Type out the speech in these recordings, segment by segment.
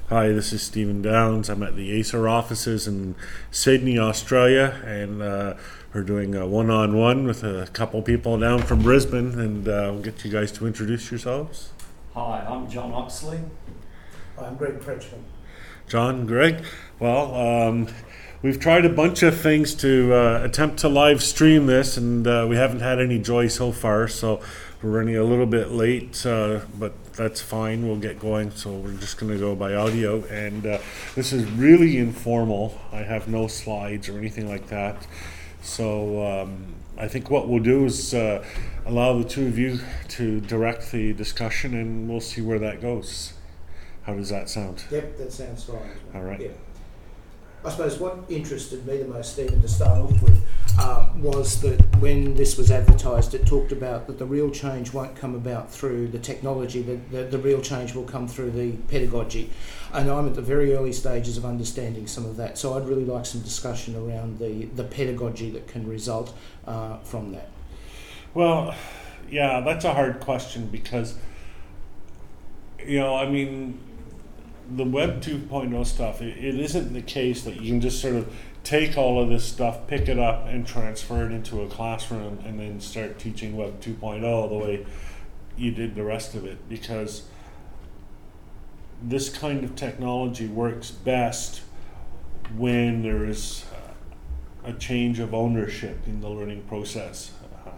Hi, this is Stephen Downs. I'm at the ACER offices in Sydney, Australia, and we're doing a one-on-one with a couple people down from Brisbane, and we'll get you guys to introduce yourselves. Hi, I'm John Oxley. I'm Greg Kretschmann. John, Greg. Well, we've tried a bunch of things to attempt to live stream this, and we haven't had any joy so far, so we're running a little bit late, but that's fine. We'll get going. So we're just going to go by audio, and this is really informal. I have no slides or anything like that. So I think what we'll do is allow the two of you to direct the discussion, and we'll see where that goes. How does that sound? Yep, that sounds fine. All right. Yeah. I suppose what interested me the most, Stephen, to start off with, was that when this was advertised, it talked about that the real change won't come about through the technology, the real change will come through the pedagogy. And I'm at the very early stages of understanding some of that, so I'd really like some discussion around the pedagogy that can result from that. Well, yeah, that's a hard question because, the Web 2.0 stuff, it isn't the case that you can just sort of take all of this stuff, pick it up, and transfer it into a classroom and then start teaching Web 2.0 the way you did the rest of it, because this kind of technology works best when there is a change of ownership in the learning process,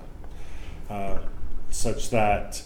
such that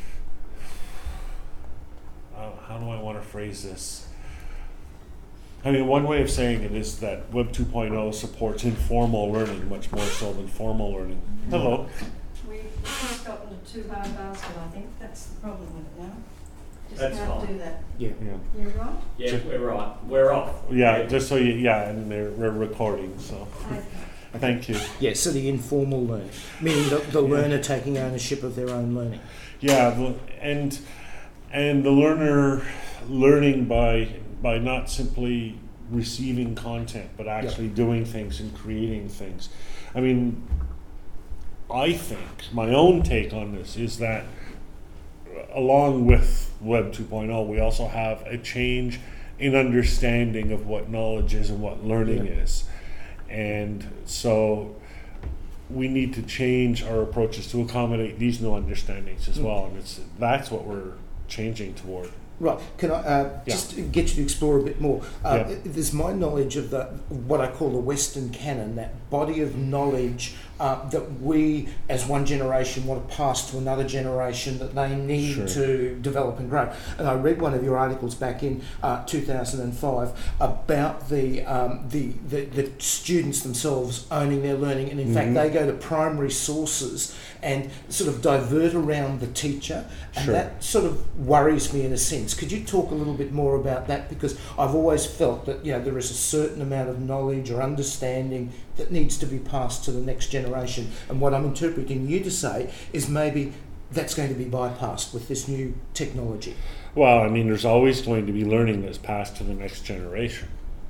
how do I want to phrase this? I mean, one way of saying it is that Web 2.0 supports informal learning much more so than formal learning. Hello. We've just gotten a too hard basket, I think. That's the problem with it now. Just That's can't fine. do that. Yeah. You're right? Yeah, we're right. We're off. Yeah, just so you, and we're recording, so Okay. thank you. Yeah, so the informal learning, meaning the learner taking ownership of their own learning. Yeah, and the learner learning by not simply receiving content, but actually doing things and creating things. I mean, I think my own take on this is that along with Web 2.0, we also have a change in understanding of what knowledge is and what learning is. And so we need to change our approaches to accommodate these new understandings as well. And that's what we're changing toward. Right. Can I just get you to explore a bit more? There's my knowledge of what I call the Western canon, that body of knowledge that we, as one generation, want to pass to another generation that they need to develop and grow. And I read one of your articles back in 2005 about the students themselves owning their learning, and in fact they go to primary sources and sort of divert around the teacher, and that sort of worries me in a sense. Could you talk a little bit more about that? Because I've always felt that there is a certain amount of knowledge or understanding that needs to be passed to the next generation, and what I'm interpreting you to say is maybe that's going to be bypassed with this new technology. Well, I mean, there's always going to be learning that's passed to the next generation.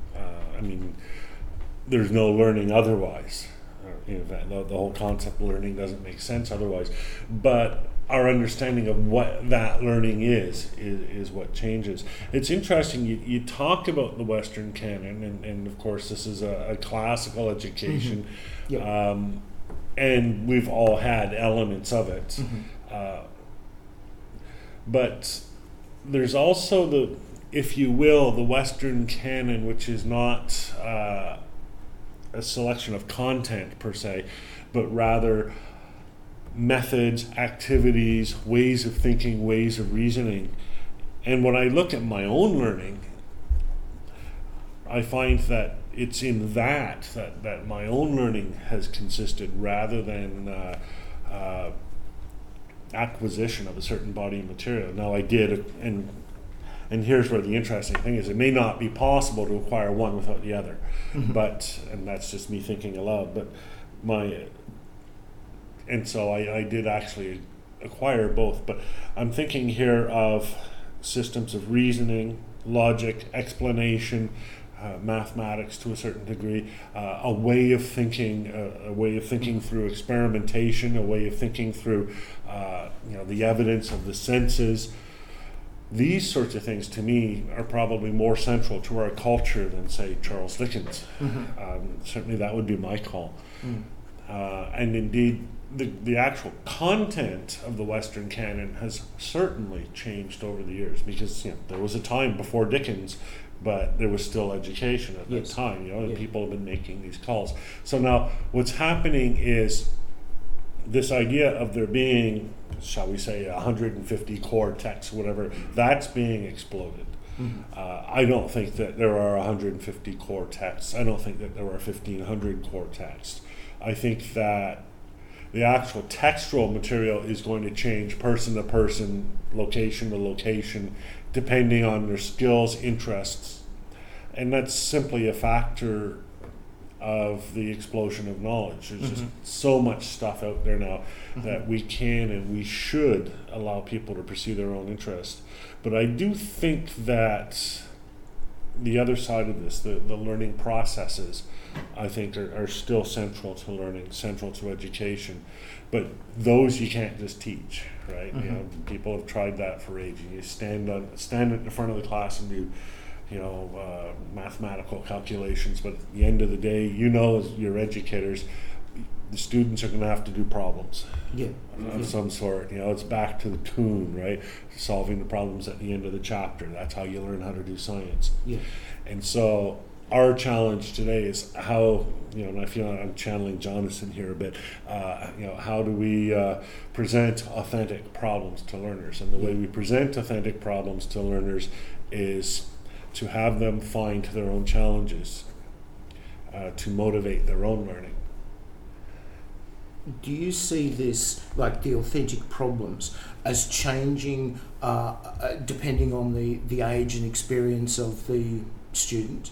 There's no learning otherwise. The whole concept of learning doesn't make sense otherwise. But our understanding of what that learning is what changes. It's interesting, you talk about the Western canon, and of course this is a classical education, and we've all had elements of it. But there's also the Western canon, which is not a selection of content per se, but rather methods, activities, ways of thinking, ways of reasoning. And when I look at my own learning, I find that it's in that my own learning has consisted, rather than acquisition of a certain body of material. Now I did, and here's where the interesting thing is, it may not be possible to acquire one without the other, and that's just me thinking aloud, and so I did actually acquire both. But I'm thinking here of systems of reasoning, logic, explanation, mathematics to a certain degree, a way of thinking through experimentation, a way of thinking through the evidence of the senses, these sorts of things, to me, are probably more central to our culture than, say, Charles Dickens. Certainly that would be my call. And indeed, the actual content of the Western canon has certainly changed over the years, because there was a time before Dickens, but there was still education at that time, and people have been making these calls. So now what's happening is this idea of there being, shall we say, 150 core texts, whatever, that's being exploded. I don't think that there are 150 core texts. I don't think that there are 1,500 core texts. I think that the actual textual material is going to change person to person, location to location, depending on their skills, interests. And that's simply a factor of the explosion of knowledge. There's just so much stuff out there now that we can and we should allow people to pursue their own interest. But I do think that the other side of this, the learning processes, I think are still central to learning, central to education. But those you can't just teach, right? People have tried that for ages. You stand at the front of the class and do mathematical calculations, but at the end of the day, as your educators, the students are going to have to do problems of some sort. It's back to the Kuhn, right? Solving the problems at the end of the chapter. That's how you learn how to do science. And so our challenge today is how, and I feel I'm channeling Jonathan here a bit, how do we present authentic problems to learners? And the way we present authentic problems to learners is to have them find their own challenges, to motivate their own learning. Do you see this, like the authentic problems, as changing depending on the age and experience of the student?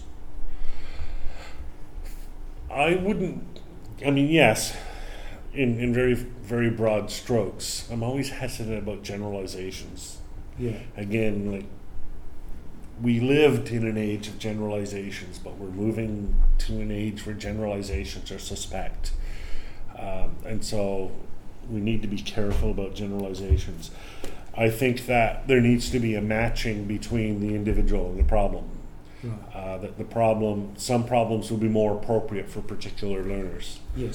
Yes, in very, very broad strokes. I'm always hesitant about generalizations. Again, we lived in an age of generalizations, but we're moving to an age where generalizations are suspect. And so we need to be careful about generalizations. I think that there needs to be a matching between the individual and the problem. That some problems will be more appropriate for particular learners.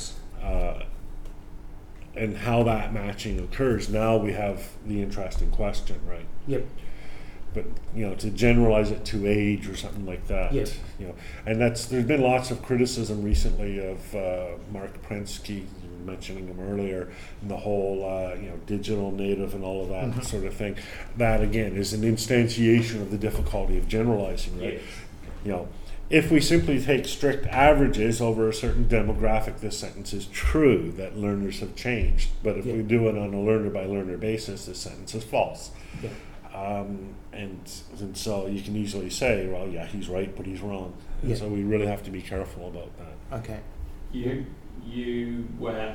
And how that matching occurs, now we have the interesting question, right? But to generalize it to age or something like that, and there's been lots of criticism recently of Mark Prensky, you were mentioning him earlier, and the whole digital native and all of that sort of thing. That again is an instantiation of the difficulty of generalizing, right? If we simply take strict averages over a certain demographic, this sentence is true that learners have changed. But if we do it on a learner by learner basis, this sentence is false. And so you can easily say, well, he's right, but he's wrong. And so we really have to be careful about that. Okay. You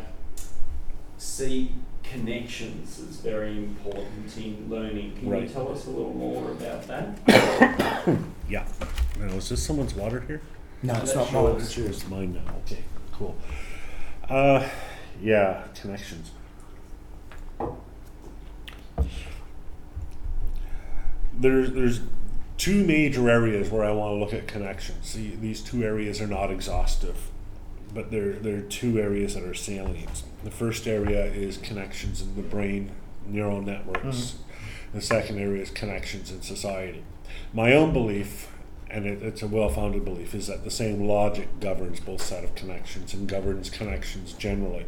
see connections as very important in learning. Can you tell us a little more about that? Is this someone's water here? No, it's not mine. It's yours. It's mine now. Okay, cool. Connections. There's two major areas where I want to look at connections. These two areas are not exhaustive, but there are two areas that are salient. The first area is connections in the brain, neural networks. The second area is connections in society. My own belief, and it's a well-founded belief, is that the same logic governs both set of connections and governs connections generally.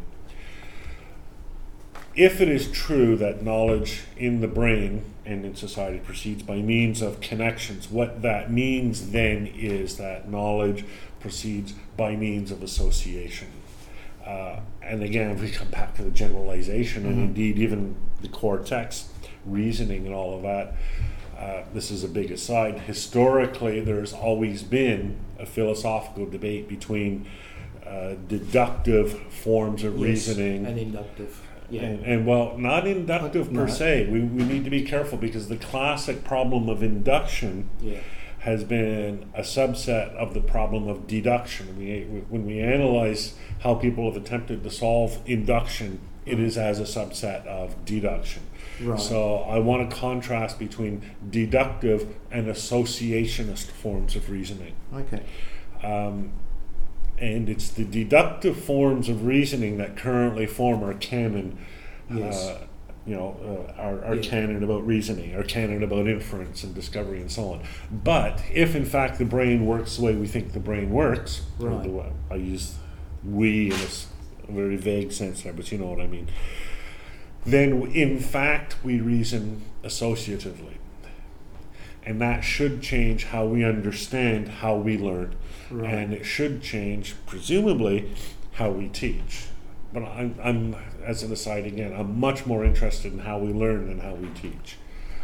If it is true that knowledge in the brain and in society proceeds by means of connections, what that means then is that knowledge proceeds by means of association. And again, if we come back to the generalization and indeed even the cortex, reasoning and all of that, this is a big aside. Historically, there's always been a philosophical debate between deductive forms of reasoning and inductive. And not inductive per se. We need to be careful because the classic problem of induction has been a subset of the problem of deduction. When we analyze how people have attempted to solve induction it is as a subset of deduction. Right. So I want to contrast between deductive and associationist forms of reasoning. Okay. And it's the deductive forms of reasoning that currently form our canon. Yes. Our canon about reasoning, our canon about inference and discovery and so on. But if in fact the brain works the way we think the brain works, right. I use we in a very vague sense there, but you know what I mean, then in fact we reason associatively. And that should change how we understand how we learn. Right. And it should change, presumably, how we teach. But I'm, as an aside again, I'm much more interested in how we learn than how we teach.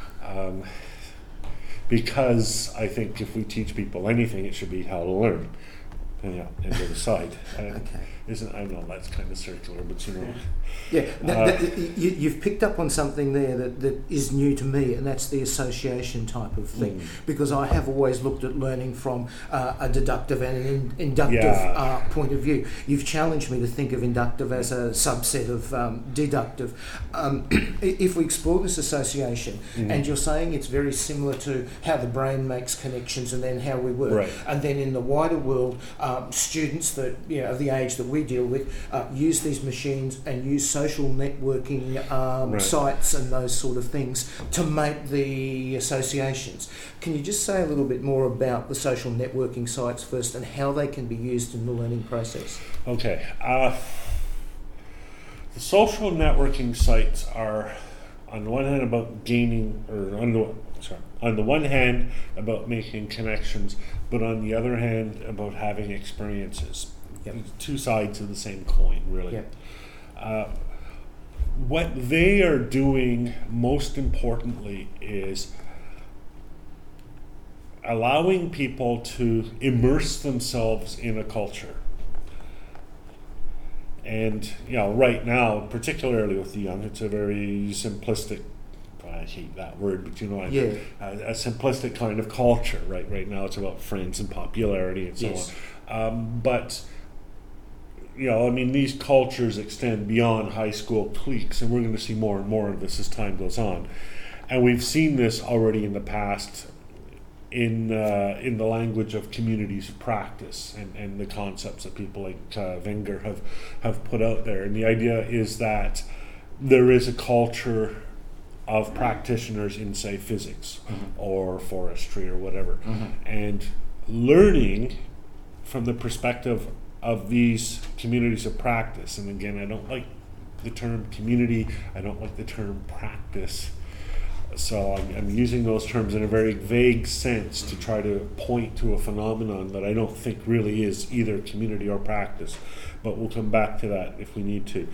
Because I think if we teach people anything, it should be how to learn. Yeah, end of the side. Okay. I know that's kind of circular, but you know. Yeah, you've picked up on something there that is new to me, and that's the association type of thing. Because I have always looked at learning from a deductive and an inductive point of view. You've challenged me to think of inductive as a subset of deductive. If we explore this association, and you're saying it's very similar to how the brain makes connections and then how we work, right. And then in the wider world, students that of the age that we deal with use these machines and use social networking right. sites and those sort of things to make the associations. Can you just say a little bit more about the social networking sites first and how they can be used in the learning process? Okay. The social networking sites are, on the one hand, about gaining, or on the one hand, about making connections, but on the other hand, about having experiences. Yep. Two sides of the same coin, really. Yep. What they are doing, most importantly, is allowing people to immerse themselves in a culture. And, right now, particularly with the young, it's a very simplistic, I hate that word, but a simplistic kind of culture, right? Right now it's about friends and popularity and so on. But, these cultures extend beyond high school cliques, and we're going to see more and more of this as time goes on. And we've seen this already in the past in the language of communities of practice and the concepts that people like Wenger have put out there. And the idea is that there is a culture of practitioners in, say, physics or forestry or whatever. And learning from the perspective of these communities of practice, and again, I don't like the term community, I don't like the term practice, so I'm using those terms in a very vague sense to try to point to a phenomenon that I don't think really is either community or practice, but we'll come back to that if we need to.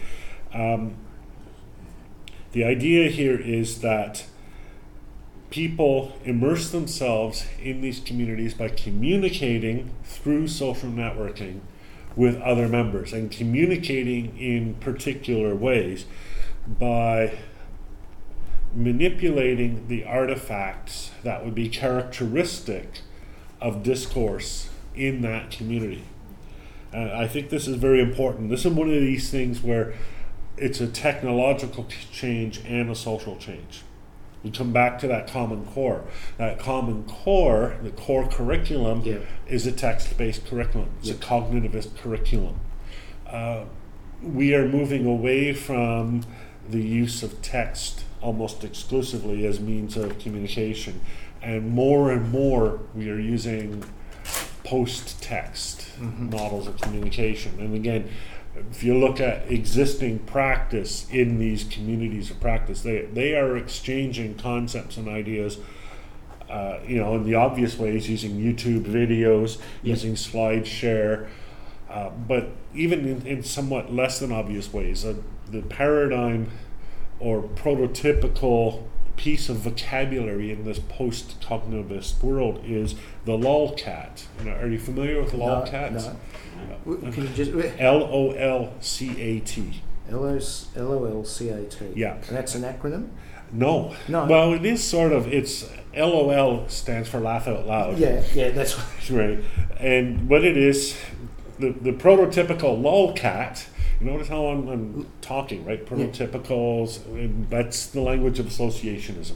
The idea here is that people immerse themselves in these communities by communicating through social networking with other members, and communicating in particular ways by manipulating the artifacts that would be characteristic of discourse in that community. I think this is very important. This is one of these things where it's a technological change and a social change. We come back to that common core. That common core, the core curriculum, is a text-based curriculum. It's a cognitivist curriculum. We are moving away from the use of text almost exclusively as means of communication, and more we are using post-text models of communication. And again, if you look at existing practice in these communities of practice, they are exchanging concepts and ideas, in the obvious ways, using YouTube videos, using SlideShare, but even in somewhat less than obvious ways. The paradigm or prototypical piece of vocabulary in this post-cognitivist world is the lolcat. Are you familiar with lolcat? No. Can you just LOLCAT. LOLCAT. Yeah. And that's an acronym? No. Well, it is sort of. It's LOL stands for laugh out loud. Yeah, that's what. Right. And what it is, the prototypical lolcat You notice how I'm talking, right? Prototypicals, that's the language of associationism.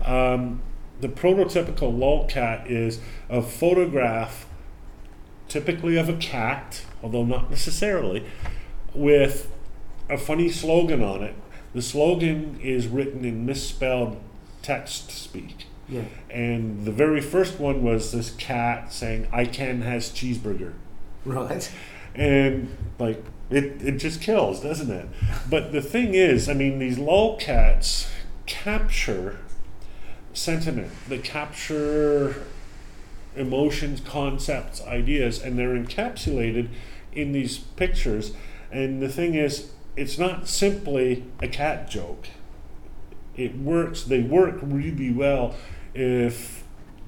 The prototypical lolcat is a photograph, typically of a cat, although not necessarily, with a funny slogan on it. The slogan is written in misspelled text speak. Yeah. And the very first one was this cat saying, "I can has cheeseburger." Right. And like it just kills, doesn't it? But the thing is, I mean, these lolcats capture sentiment. They capture emotions, concepts, ideas, and they're encapsulated in these pictures. And the thing is, it's not simply a cat joke. It works. They work really well if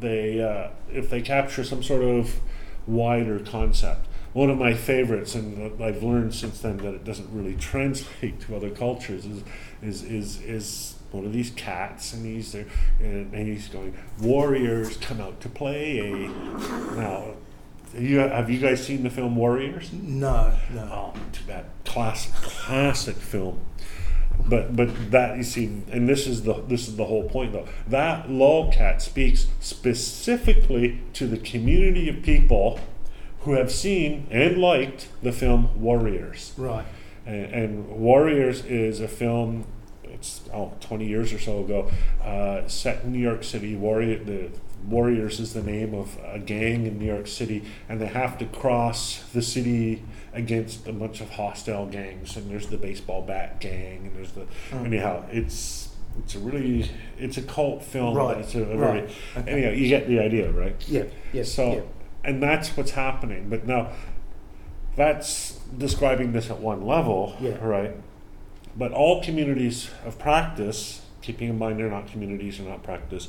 they capture some sort of wider concept. One of my favorites, and I've learned since then that it doesn't really translate to other cultures, is one of these cats, and he's going, "Warriors come out to play." Now, have you guys seen the film Warriors? No. Oh, too bad. Classic film. But that, you see, and this is the whole point though. That lolcat speaks specifically to the community of people who have seen and liked the film Warriors. Right. And Warriors is a film, it's 20 years or so ago, set in New York City. The Warriors is the name of a gang in New York City, and they have to cross the city against a bunch of hostile gangs. And there's the baseball bat gang, and there's the anyhow. It's a cult film. Right. It's a very Okay. anyhow. You get the idea, right? Yeah. Yes. So, yeah. and that's what's happening. But now, that's describing this at one level, right? But all communities of practice, keeping in mind they're not communities, they're not practice,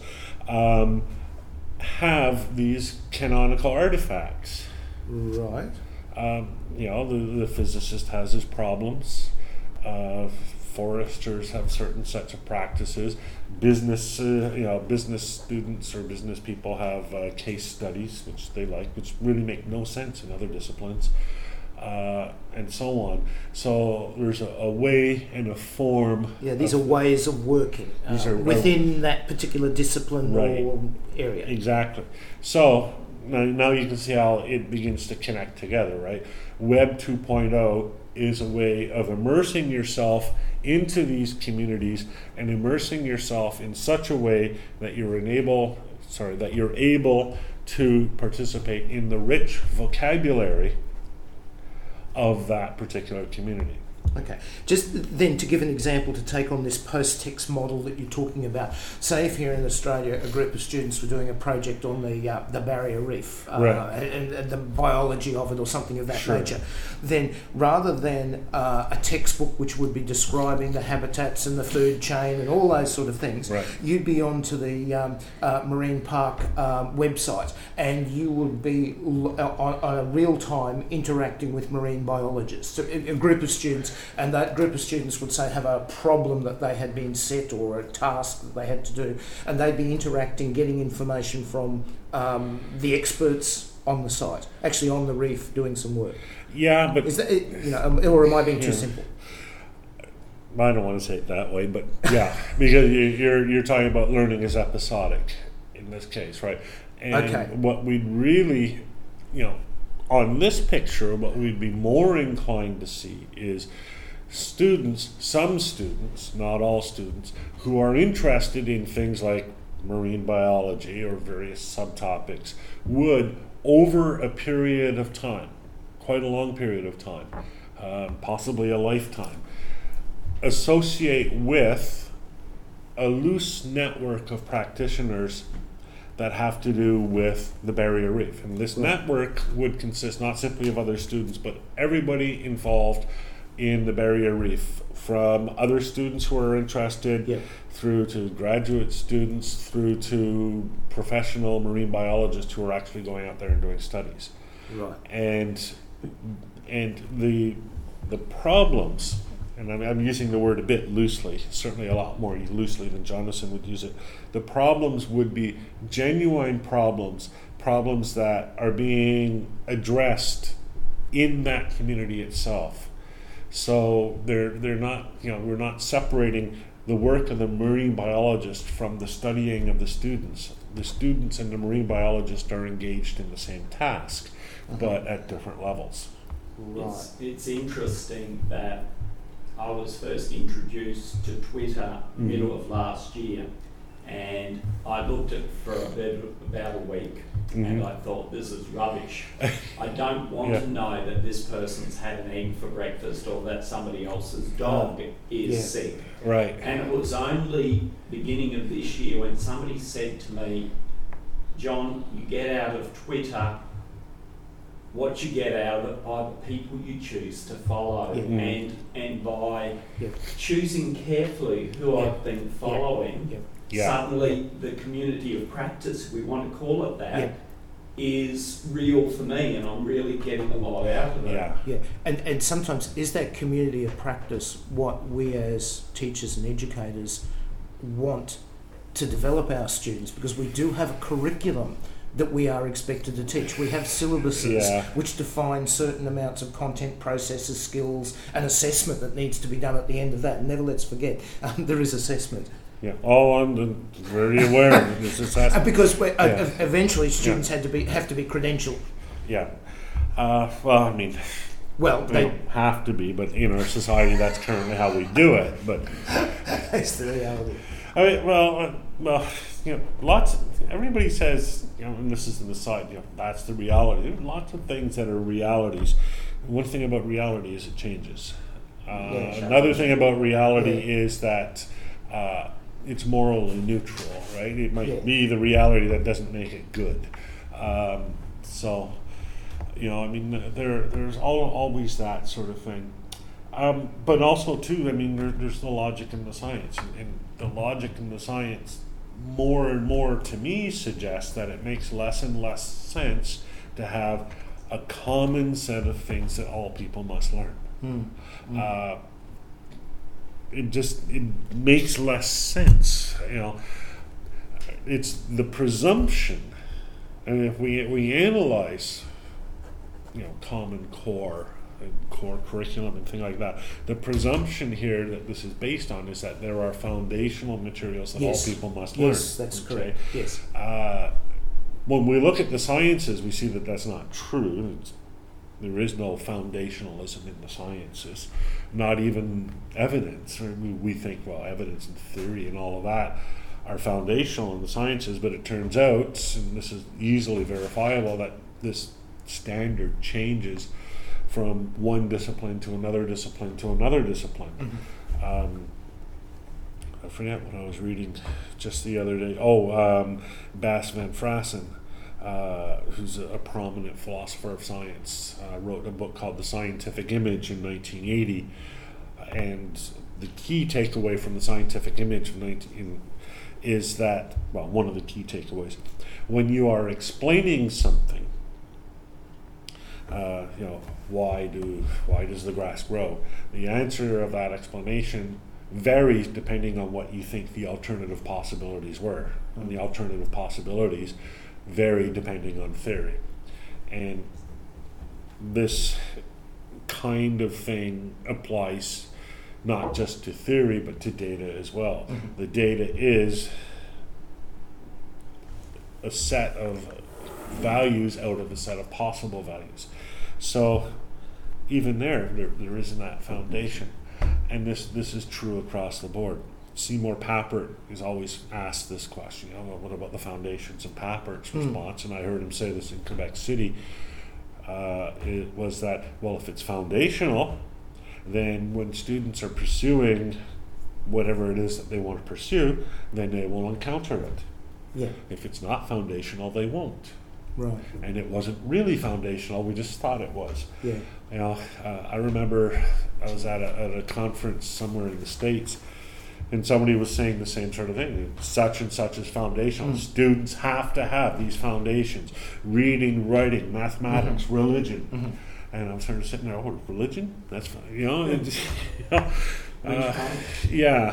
have these canonical artifacts. Right. The physicist has his problems. Foresters have certain sets of practices. Business students or business people have case studies, which they like, which really make no sense in other disciplines, and so on. So there's a way and a form. Yeah, these are ways of working within that particular discipline or area. Exactly. So now you can see how it begins to connect together, right? Web 2.0 is a way of immersing yourself into these communities and immersing yourself in such a way that you're able to participate in the rich vocabulary of that particular community. Okay. Just then to give an example to take on this post-text model that you're talking about. Say if here in Australia a group of students were doing a project on the barrier reef and the biology of it or something of that nature, then rather than a textbook which would be describing the habitats and the food chain and all those sort of things, you'd be onto the Marine Park website, and you would be on a real-time interacting with marine biologists. So a group of students, and that group of students would say have a problem that they had been set or a task that they had to do, and they'd be interacting, getting information from the experts on the site, actually on the reef doing some work. Yeah, but is that or am I being too simple? I don't want to say it that way, but yeah, because you're talking about learning is episodic in this case, right? And what we'd really, on this picture, what we'd be more inclined to see is some students, not all students, who are interested in things like marine biology or various subtopics would, over a period of time, quite a long period of time, possibly a lifetime, associate with a loose network of practitioners that have to do with the barrier reef. And this network would consist not simply of other students, but everybody involved in the barrier reef, from other students who are interested through to graduate students, through to professional marine biologists who are actually going out there and doing studies. Right. And the problems, and I'm using the word a bit loosely, certainly a lot more loosely than Jonathan would use it. The problems would be genuine problems that are being addressed in that community itself. So they're not, we're not separating the work of the marine biologist from the studying of the students. The students and the marine biologist are engaged in the same task, but at different levels. Right. It's interesting that I was first introduced to Twitter middle of last year, and I looked at it for about a week, and I thought, this is rubbish. I don't want to know that this person's had an egg for breakfast or that somebody else's dog is sick. Right. And it was only beginning of this year when somebody said to me, John, you get out of Twitter what you get out of it by the people you choose to follow, and by choosing carefully who I've been following. Suddenly the community of practice, if we want to call it that, is real for me, and I'm really getting a lot out of it. And sometimes is that community of practice what we as teachers and educators want to develop our students, because we do have a curriculum that we are expected to teach. We have syllabuses which define certain amounts of content, processes, skills, and assessment that needs to be done at the end of that. Never let's forget, there is assessment. Yeah. Oh, I'm very aware of this assessment. Because eventually students have to be credentialed. Yeah. Well, I mean, they don't have to be, but in our society, that's currently how we do it. But that's the reality. I mean, well, everybody says, and this is an aside, that's the reality. There are lots of things that are realities. One thing about reality is it changes. Another thing about reality is that it's morally neutral, right? It might be the reality that doesn't make it good. So, I mean, there's always that sort of thing. But also, too, I mean, there's the logic and the science. And the logic and the science more and more, to me, suggests that it makes less and less sense to have a common set of things that all people must learn. It makes less sense. It's the presumption, and if we analyze, Common Core and core curriculum and things like that, the presumption here that this is based on is that there are foundational materials that all people must learn. Yes, that's correct. Yes. When we look at the sciences, we see that that's not true. There is no foundationalism in the sciences, not even evidence. We think, well, evidence and theory and all of that are foundational in the sciences, but it turns out, and this is easily verifiable, that this standard changes from one discipline to another discipline to another discipline. I forget what I was reading just the other day. Bas van Fraassen, who's a prominent philosopher of science, wrote a book called The Scientific Image in 1980. And the key takeaway from The Scientific Image is that, one of the key takeaways, when you are explaining something, why does the grass grow? The answer of that explanation varies depending on what you think the alternative possibilities were. And the alternative possibilities vary depending on theory. And this kind of thing applies not just to theory, but to data as well. The data is a set of values out of a set of possible values. So even there isn't that foundation. And this is true across the board. Seymour Papert is always asked this question, what about the foundations? And Papert's response, and I heard him say this in Quebec City, it was that, if it's foundational, then when students are pursuing whatever it is that they want to pursue, then they will encounter it. Yeah. If it's not foundational, they won't. Right. And it wasn't really foundational, we just thought it was. Yeah. I remember I was at a conference somewhere in the States, and somebody was saying the same sort of thing. Such and such is foundational. Students have to have these foundations: reading, writing, mathematics, religion. And I'm sort of sitting there, religion? That's fine,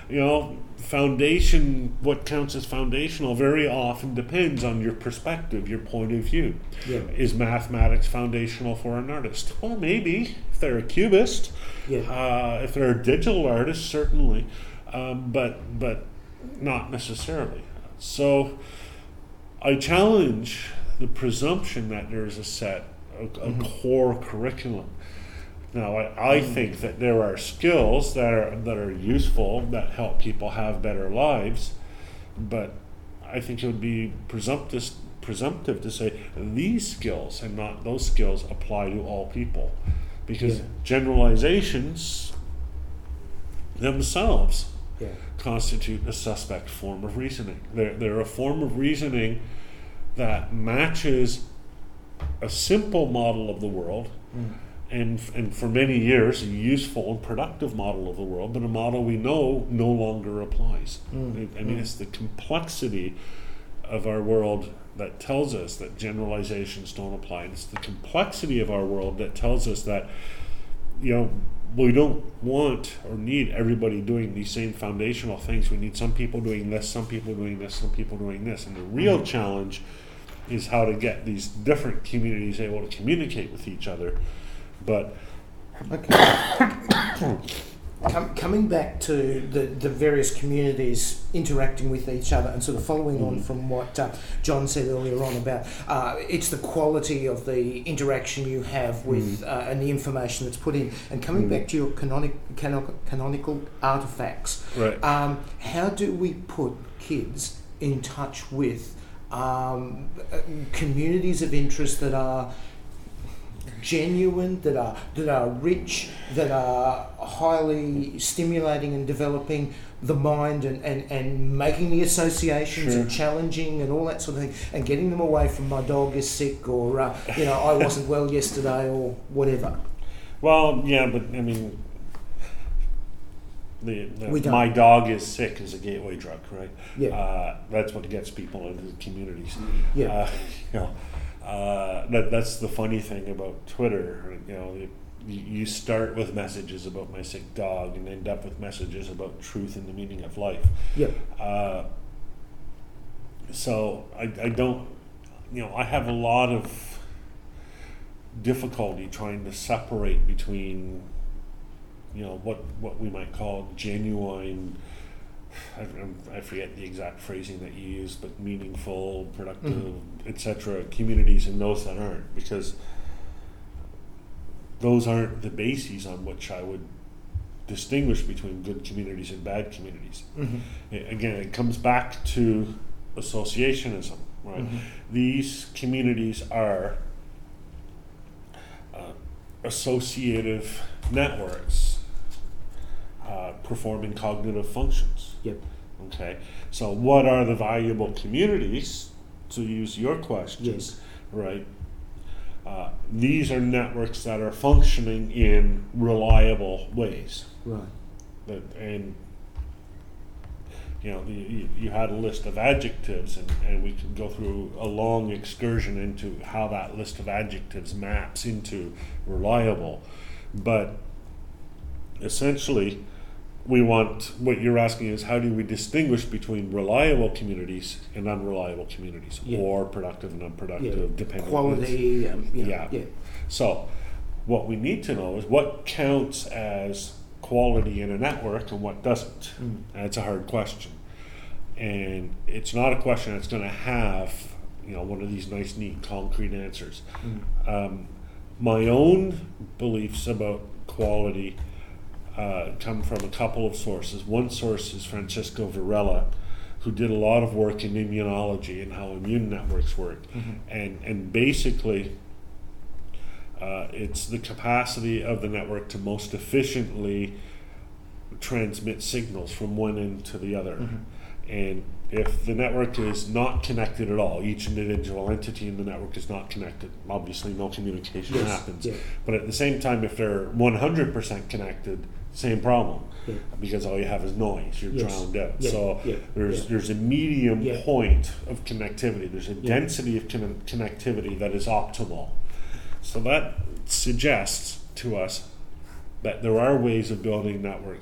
what counts as foundational very often depends on your perspective, your point of view. Yeah. Is mathematics foundational for an artist? Well, maybe, if they're a cubist. Yeah. If they're a digital artist, certainly. But not necessarily. So I challenge the presumption that there's a core curriculum. Now, I think that there are skills that are useful, that help people have better lives, but I think it would be presumptive to say these skills and not those skills apply to all people, because generalizations themselves constitute a suspect form of reasoning. They're a form of reasoning that matches a simple model of the world, and for many years a useful and productive model of the world, but a model we know no longer applies. It's the complexity of our world that tells us that generalizations don't apply. And it's the complexity of our world that tells us that we don't want or need everybody doing these same foundational things. We need some people doing this, some people doing this, some people doing this. And the real challenge is how to get these different communities able to communicate with each other. But coming back to the various communities interacting with each other and sort of following on from what John said earlier on about it's the quality of the interaction you have with and the information that's put in, and coming back to your canonical artifacts, right. How do we put kids in touch with communities of interest that are genuine, that are rich, that are highly stimulating and developing the mind and making the associations and challenging and all that sort of thing, and getting them away from my dog is sick, or I wasn't well yesterday, or whatever? Well, yeah, but I mean, my dog is sick is a gateway drug, right? Yeah. That's what gets people into the communities. Yeah. That's the funny thing about Twitter. You start with messages about my sick dog and end up with messages about truth and the meaning of life. Yeah. So I don't, I have a lot of difficulty trying to separate between, what we might call genuine, I forget the exact phrasing that you used, but meaningful, productive, etc. communities, and those that aren't, because those aren't the bases on which I would distinguish between good communities and bad communities. Again, it comes back to associationism, right? These communities are associative networks performing cognitive functions. Yep. Okay. So what are the valuable communities, to use your question? Yes. Right. These are networks that are functioning in reliable ways. Right. And you had a list of adjectives, and we could go through a long excursion into how that list of adjectives maps into reliable. But essentially, what you're asking is, how do we distinguish between reliable communities and unreliable communities, or productive and unproductive, depending quality? on So what we need to know is what counts as quality in a network and what doesn't. That's a hard question, and it's not a question that's going to have one of these nice, neat, concrete answers. My own beliefs about quality come from a couple of sources. One source is Francisco Varela, who did a lot of work in immunology and how immune networks work. And basically, it's the capacity of the network to most efficiently transmit signals from one end to the other. And if the network is not connected at all, each individual entity in the network is not connected, obviously no communication happens. But at the same time, if they're 100% connected, same problem, because all you have is noise. You're drowned out. There's a medium point of connectivity. There's a density of connectivity that is optimal. So that suggests to us that there are ways of building networks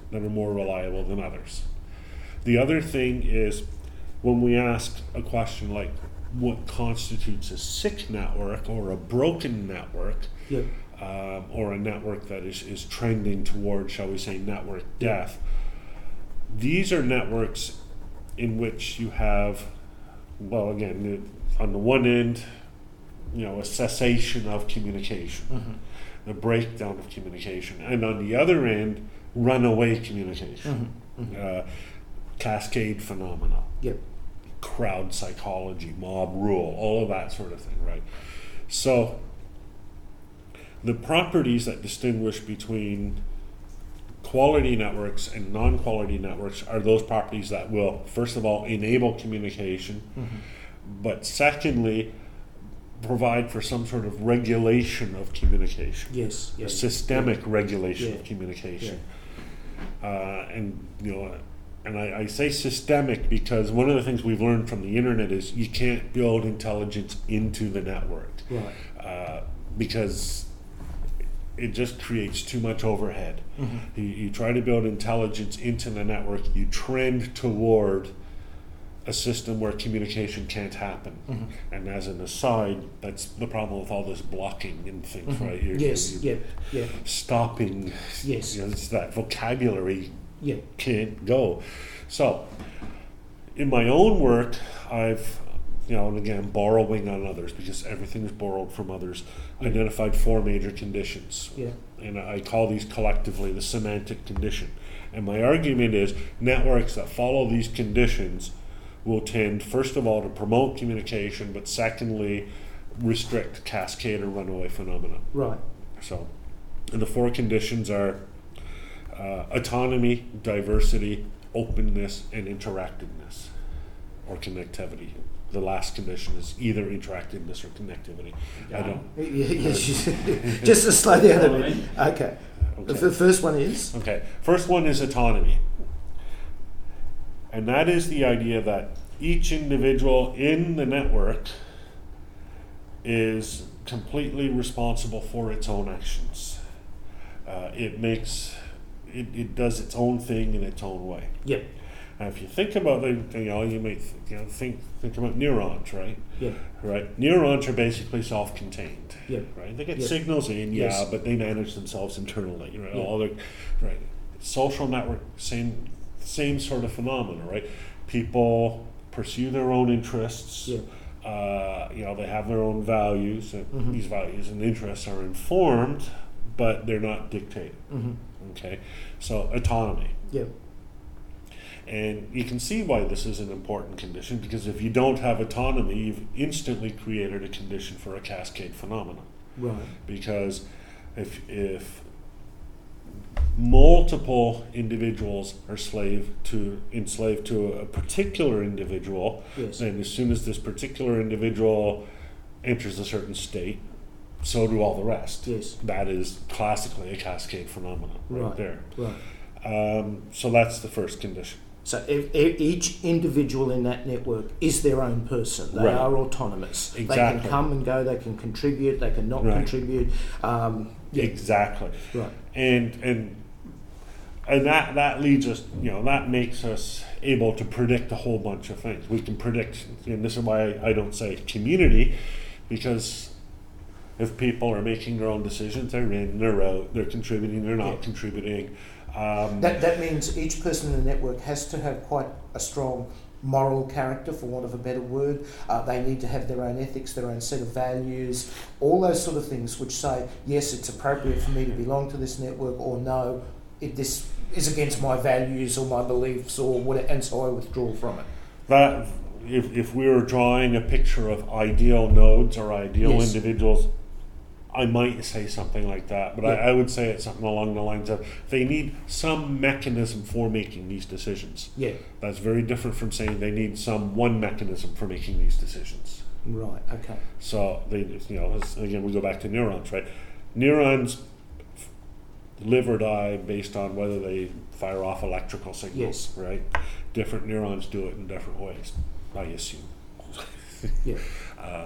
that are more reliable than others. The other thing is when we ask a question like what constitutes a sick network or a broken network, Yep. or a network that is trending toward, shall we say, network death. These are networks in which you have, well, again, on the one end, a cessation of communication, the breakdown of communication, and on the other end, runaway communication, cascade phenomena, Yep. crowd psychology, mob rule, all of that sort of thing, right? So the properties that distinguish between quality networks and non-quality networks are those properties that will, first of all, enable communication, but secondly, provide for some sort of regulation of communication. Yes. A Yes. systemic regulation Yeah. of communication. And I say systemic because one of the things we've learned from the internet is you can't build intelligence into the network. Right. Because it just creates too much overhead. You try to build intelligence into the network, you trend toward a system where communication can't happen. And as an aside, that's the problem with all this blocking and things, right? Yes. Yep. Yep. Stopping. Yes. It's that vocabulary Yep. can't go. So, in my own work, I've, and again, borrowing on others because everything is borrowed from others, identified 4 major conditions. Yeah. And I call these collectively the semantic condition. And my argument is networks that follow these conditions will tend, first of all, to promote communication, but secondly, restrict cascade or runaway phenomena. Right. So, and the 4 conditions are autonomy, diversity, openness, and interactiveness, or connectivity. The last condition is either interactiveness or connectivity. I don't. Yes, just to slow down a bit. Okay. The first one is? Okay. First one is autonomy. And that is the idea that each individual in the network is completely responsible for its own actions. It does its own thing in its own way. Yep. Now, if you think about you might think about neurons, right? Yeah. Right. Neurons are basically self-contained. Yeah. Right. They get Yeah. signals in, Yes. but they manage themselves internally. Right. Yeah. All their, right. Social network, same sort of phenomena, right? People pursue their own interests. Yeah. They have their own values. And these values and interests are informed, but they're not dictated. Okay. So autonomy. Yep. And you can see why this is an important condition, because if you don't have autonomy, you've instantly created a condition for a cascade phenomenon. Right. Because if multiple individuals are enslaved to a particular individual, Yes. then as soon as this particular individual enters a certain state, so do all the rest. Yes. That is classically a cascade phenomenon right there. Right. So that's the first condition. So each individual in that network is their own person. They Right. are autonomous. They Exactly. can come and go. They can contribute. They can not Right. contribute. Yeah. Exactly. Right. And that leads us, that makes us able to predict a whole bunch of things. We can predict, and this is why I don't say community, because if people are making their own decisions, they're in, they're out, they're contributing, they're not contributing. That means each person in the network has to have quite a strong moral character, for want of a better word. They need to have their own ethics, their own set of values, all those sort of things which say, yes, it's appropriate for me to belong to this network, or no, this is against my values or my beliefs, or whatever, and so I withdraw from it. That if we were drawing a picture of ideal nodes or ideal Yes. individuals, I might say something like that, but Yeah. I would say it's something along the lines of they need some mechanism for making these decisions. Yeah. That's very different from saying they need one mechanism for making these decisions. Right. Okay. So again, we go back to neurons, right? Neurons live or die based on whether they fire off electrical signals, Yes. right? Different neurons do it in different ways, I assume. Yeah.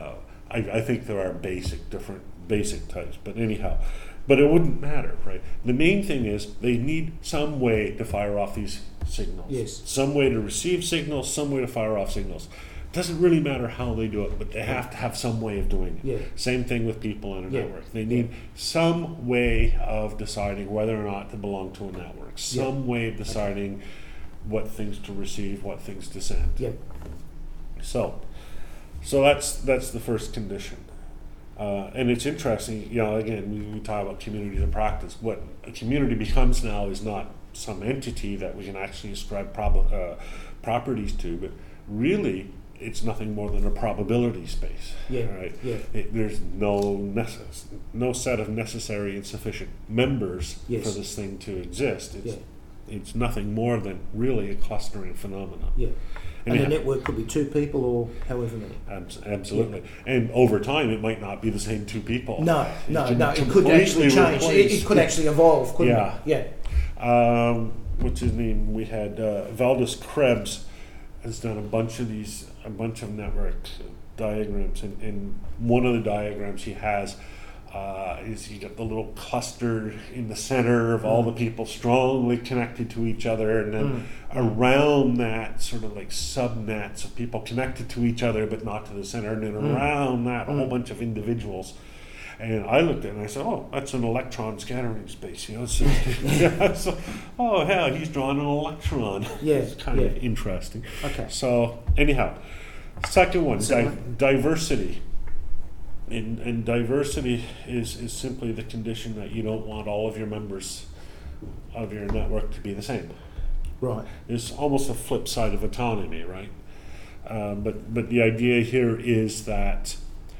I think there are different basic types, but anyhow. But it wouldn't matter, right? The main thing is they need some way to fire off these signals. Yes. Some way to receive signals, some way to fire off signals. It doesn't really matter how they do it, but they have to have some way of doing it. Yeah. Same thing with people on a Yeah. network. They need some way of deciding whether or not to belong to a network. Some way of deciding what things to receive, what things to send. Yeah. So that's the first condition. And it's interesting, again, we talk about communities of practice. What a community becomes now is not some entity that we can actually ascribe properties to, but really it's nothing more than a probability space. Yeah. Right? Yeah. There's no set of necessary and sufficient members Yes. for this thing to exist. Yeah. It's nothing more than really a clustering phenomenon. Yeah. And yeah. the network could be 2 people or however many. Absolutely. And over time, it might not be the same 2 people. No, can it could actually change. It could actually evolve, couldn't Yeah. it? Yeah. What's his name? We had Valdez Krebs has done a bunch of network diagrams, and one of the diagrams he has is you got the little cluster in the center of all the people strongly connected to each other, and then around that sort of like subnets of people connected to each other but not to the center, and then around that a whole bunch of individuals. And I looked at it and I said, "Oh, that's an electron scattering space." So, oh hell, he's drawn an electron. Yeah, It's kind of interesting. Okay. So anyhow, second one, So- diversity. And diversity is simply the condition that you don't want all of your members of your network to be the same. Right. It's almost a flip side of autonomy, right? But the idea here is that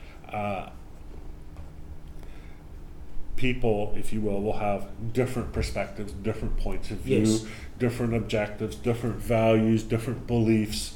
people, if you will have different perspectives, different points of view, Yes. different objectives, different values, different beliefs,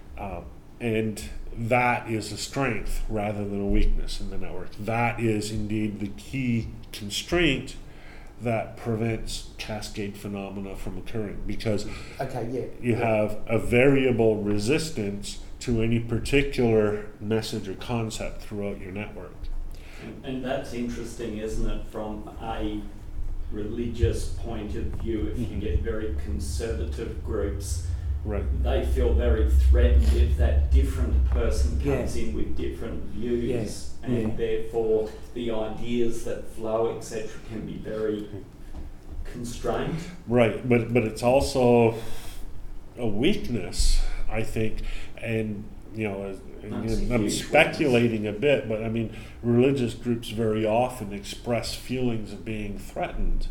and that is a strength rather than a weakness in the network. That is indeed the key constraint that prevents cascade phenomena from occurring, because Okay, yeah. you have a variable resistance to any particular message or concept throughout your network. And that's interesting, isn't it, from a religious point of view? If you get very conservative groups, Right. they feel very threatened if that different person comes Yeah. in with different views, Yeah. and Yeah. therefore the ideas that flow, etc., can be very constrained. Right, but it's also a weakness, I think, and That's a I'm huge speculating a bit, but I mean, religious groups very often express feelings of being threatened.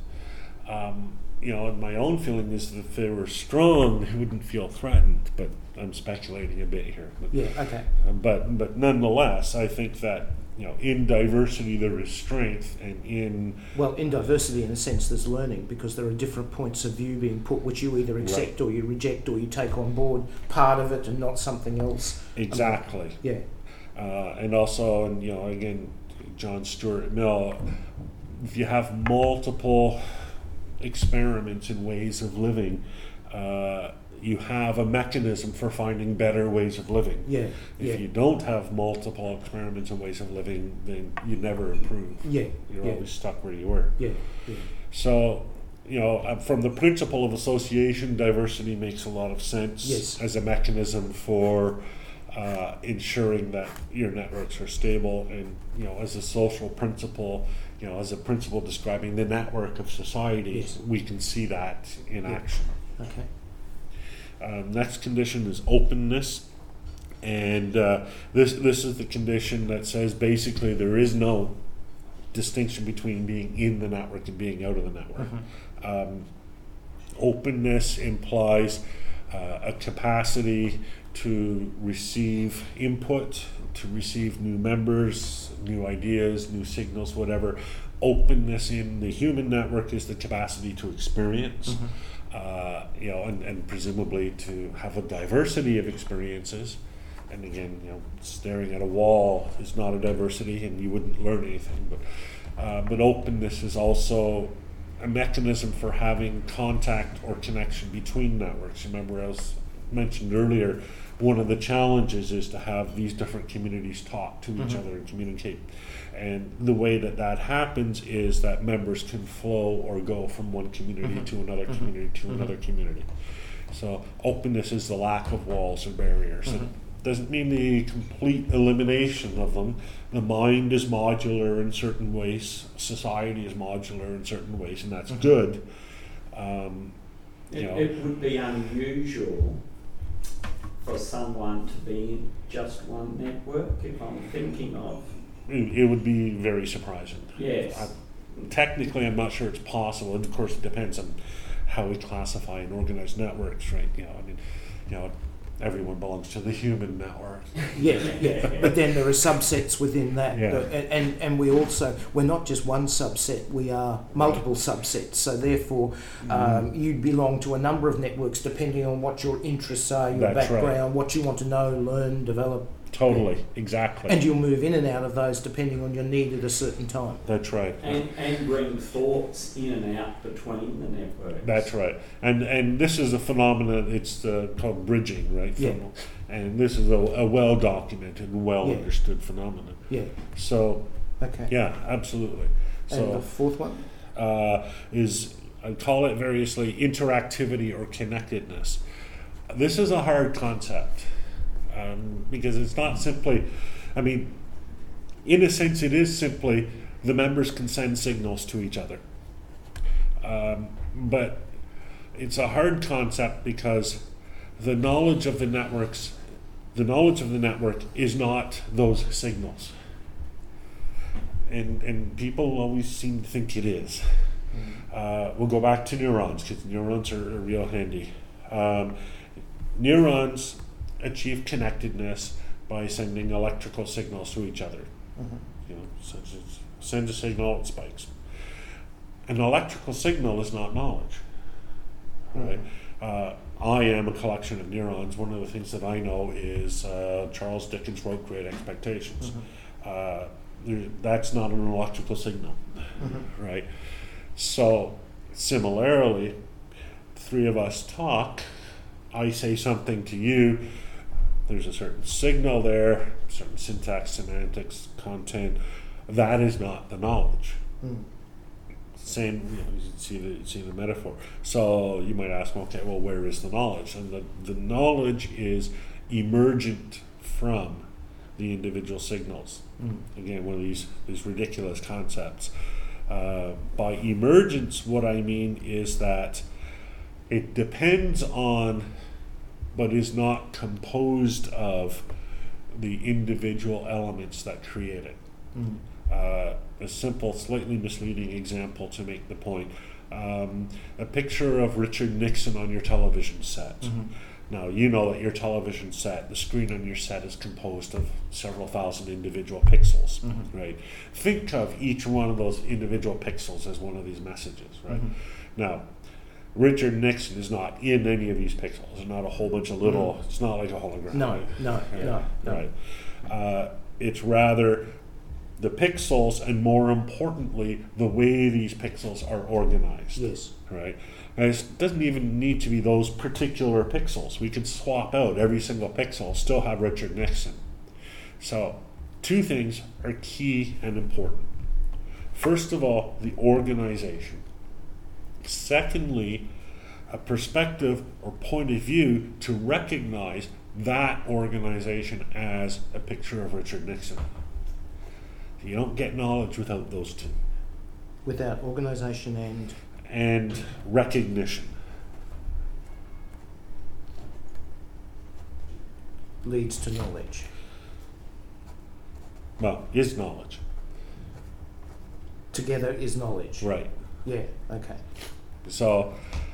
And my own feeling is that if they were strong, they wouldn't feel threatened. But I'm speculating a bit here. But, Yeah, okay. but nonetheless, I think that in diversity there is strength, and in Well, in diversity, in a sense, there's learning, because there are different points of view being put, which you either accept or you reject, or you take on board part of it and not something else. exactly. Yeah. And also, and again, John Stuart Mill, if you have multiple experiments in ways of living, you have a mechanism for finding better ways of living. Yeah. If you don't have multiple experiments and ways of living, then you never improve. Yeah. You're Yeah. always stuck where you were. Yeah. Yeah. So, from the principle of association, diversity makes a lot of sense Yes. as a mechanism for ensuring that your networks are stable, and as a social principle, as a principle describing the network of society, Yes. we can see that in Yeah. action. Okay. Next condition is openness, and this is the condition that says basically there is no distinction between being in the network and being out of the network. Openness implies a capacity to receive input, to receive new members, new ideas, new signals, whatever. Openness in the human network is the capacity to experience, and presumably to have a diversity of experiences. And again, staring at a wall is not a diversity, and you wouldn't learn anything. But openness is also a mechanism for having contact or connection between networks. Remember, I was mentioned earlier, one of the challenges is to have these different communities talk to each Mhm. other and communicate. And the way that that happens is that members can flow or go from one community Mhm. to another Mhm. community to Mhm. another community. So openness is the lack of walls or barriers. Mhm. It doesn't mean the complete elimination of them. The mind is modular in certain ways. Society is modular in certain ways, and that's Mhm. good. It would be unusual for someone to be in just one network, if I'm thinking of. It would be very surprising. Yes. Technically, I'm not sure it's possible. And of course, it depends on how we classify and organize networks, right? Everyone belongs to the human network. Yeah. But then there are subsets within that, Yeah. and we're not just one subset. We are multiple subsets. So therefore, you belong to a number of networks depending on what your interests are, your That's background, what you want to know, learn, develop. Totally, exactly. And you'll move in and out of those depending on your need at a certain time. That's right. And bring thoughts in and out between the networks. That's right. And this is a phenomenon, it's called bridging, right? Yeah. And this is a well-documented and well-understood phenomenon. Yeah. So, Okay. yeah, absolutely. And the So fourth one? is, I call it variously, interactivity or connectedness. This is a hard concept because it's not simply, in a sense it is simply the members can send signals to each other. But it's a hard concept because the knowledge of the network is not those signals. And people always seem to think it is. We'll go back to neurons because neurons are real handy. Neurons achieve connectedness by sending electrical signals to each other. Such as send a signal, it spikes. An electrical signal is not knowledge, right? I am a collection of neurons. One of the things that I know is Charles Dickens wrote Great Expectations. That's not an electrical signal, right? So similarly, three of us talk, I say something to you, there's a certain signal there, certain syntax, semantics, content, that is not the knowledge. Same, you see the metaphor. So you might ask, okay, well, where is the knowledge? And the knowledge is emergent from the individual signals. Again, one of these ridiculous concepts. By emergence, what I mean is that it depends on, but is not composed of, the individual elements that create it. A simple, slightly misleading example to make the point. A picture of Richard Nixon on your television set. Now, you know that your television set, the screen on your set is composed of several thousand individual pixels, right? Think of each one of those individual pixels as one of these messages, right? Now, Richard Nixon is not in any of these pixels. It's not a whole bunch of little, it's not like a hologram. No. Right. It's rather the pixels, and more importantly, the way these pixels are organized. Yes. Right? And it doesn't even need to be those particular pixels. We could swap out every single pixel, still have Richard Nixon. So, two things are key and important. First of all, the organization. Secondly, a perspective or point of view to recognize that organization as a picture of Richard Nixon. You don't get knowledge without those two. Without organization and recognition. Leads to knowledge. Well, is knowledge. Together is knowledge. Right. Yeah, okay. So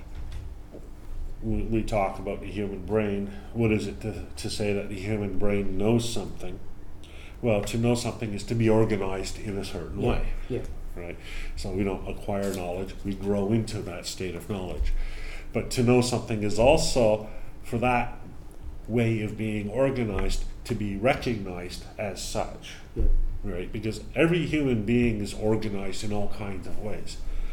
we talk about the human brain. What is it to say that the human brain knows something? Well, to know something is to be organized in a certain way. Yeah. Right? So we don't acquire knowledge, we grow into that state of knowledge. But to know something is also, for that way of being organized, to be recognized as such. Yeah. Right? Because every human being is organized in all kinds of ways.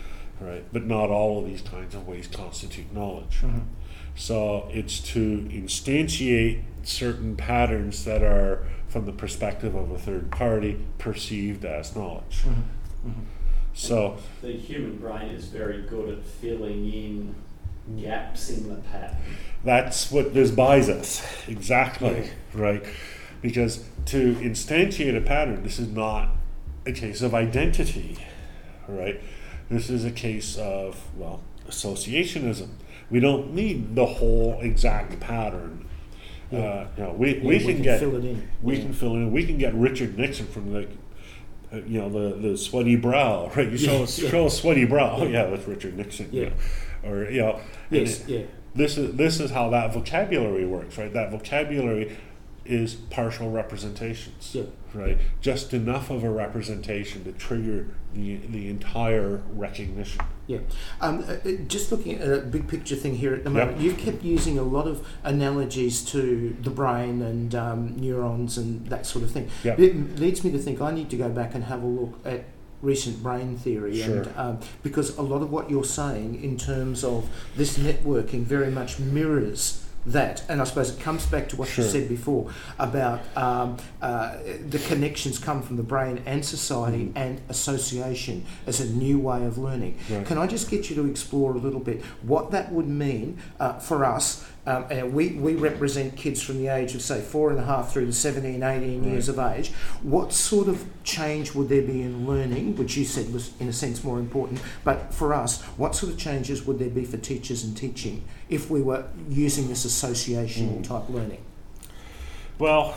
right? But not all of these kinds of ways constitute knowledge. So it's to instantiate certain patterns that are, from the perspective of a third party, perceived as knowledge. So the human brain is very good at filling in gaps in the pattern. that's what this buys us, exactly, right? Because to instantiate a pattern, this is not a case of identity, right? This is a case of, well, associationism. We don't need the whole exact pattern. We can get fill it in. We can fill in. We can get Richard Nixon from the sweaty brow, right? You show a sweaty brow. Oh yeah, that's Richard Nixon. Yeah. Or Yes. This is how that vocabulary works, right? That vocabulary is partial representations, right? Just enough of a representation to trigger the entire recognition. Yeah. Just looking at a big picture thing here at the moment, you've kept using a lot of analogies to the brain and neurons and that sort of thing. Yep. It leads me to think I need to go back and have a look at recent brain theory, Sure. and because a lot of what you're saying in terms of this networking very much mirrors that, and I suppose it comes back to what Sure. you said before about the connections come from the brain and society and association as a new way of learning. Right. Can I just get you to explore a little bit what that would mean for us? And we represent kids from the age of, say, 4.5 through to 17, 18 years of age. What sort of change would there be in learning, which you said was, in a sense, more important? But for us, what sort of changes would there be for teachers and teaching if we were using this associational type learning? Well,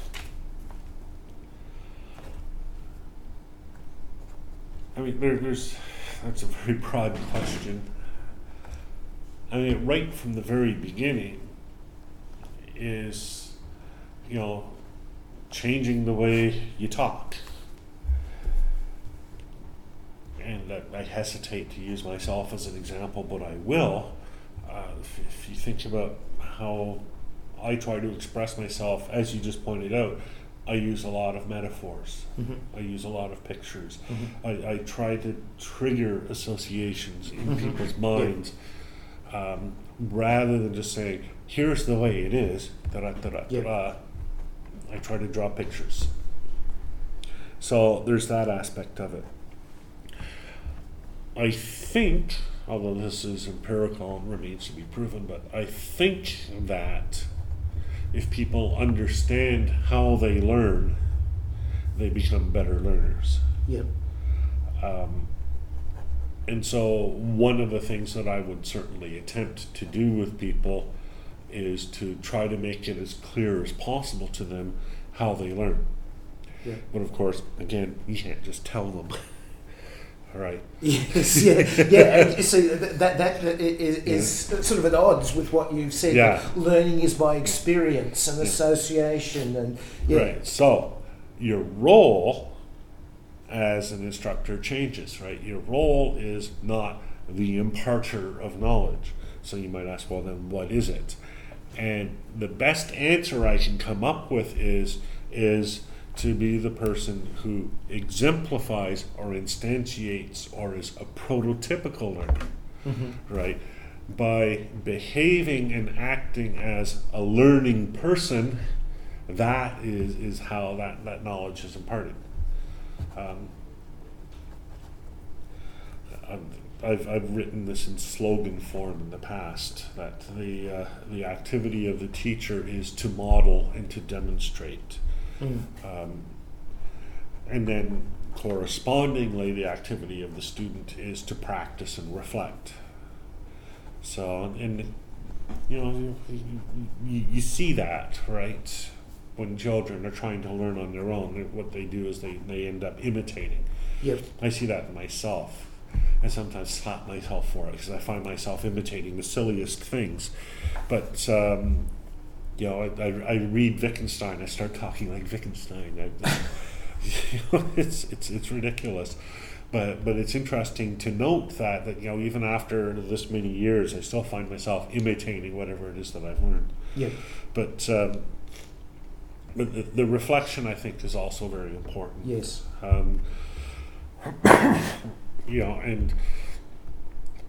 I mean, that's a very broad question. I mean, right from the very beginning is, changing the way you talk. And I hesitate to use myself as an example, but I will. If you think about how I try to express myself, as you just pointed out, I use a lot of metaphors. I use a lot of pictures. I try to trigger associations in people's minds. Rather than just saying, here's the way it is, I try to draw pictures. So there's that aspect of it. I think, although this is empirical and remains to be proven, but I think that if people understand how they learn, they become better learners. Yep. And so one of the things that I would certainly attempt to do with people is to try to make it as clear as possible to them how they learn. Yeah. But of course, again, you can't just tell them. All right. Yes, yeah. And so that is sort of at odds with what you've said. Yeah. Learning is by experience and association, and Right. So your role as an instructor changes, right? Your role is not the imparter of knowledge. So you might ask, well, then what is it? And the best answer I can come up with is to be the person who exemplifies or instantiates or is a prototypical learner, right? By behaving and acting as a learning person, that is how that knowledge is imparted. I've written this in slogan form in the past, that the activity of the teacher is to model and to demonstrate. And then correspondingly, the activity of the student is to practice and reflect. So, and you see that, right? When children are trying to learn on their own, what they do is they end up imitating. Yep. I see that in myself. I sometimes slap myself for it because I find myself imitating the silliest things. But I read Wittgenstein. I start talking like Wittgenstein. It's ridiculous. But it's interesting to note that even after this many years, I still find myself imitating whatever it is that I've learned. Yeah. But the reflection, I think, is also very important. Yes. And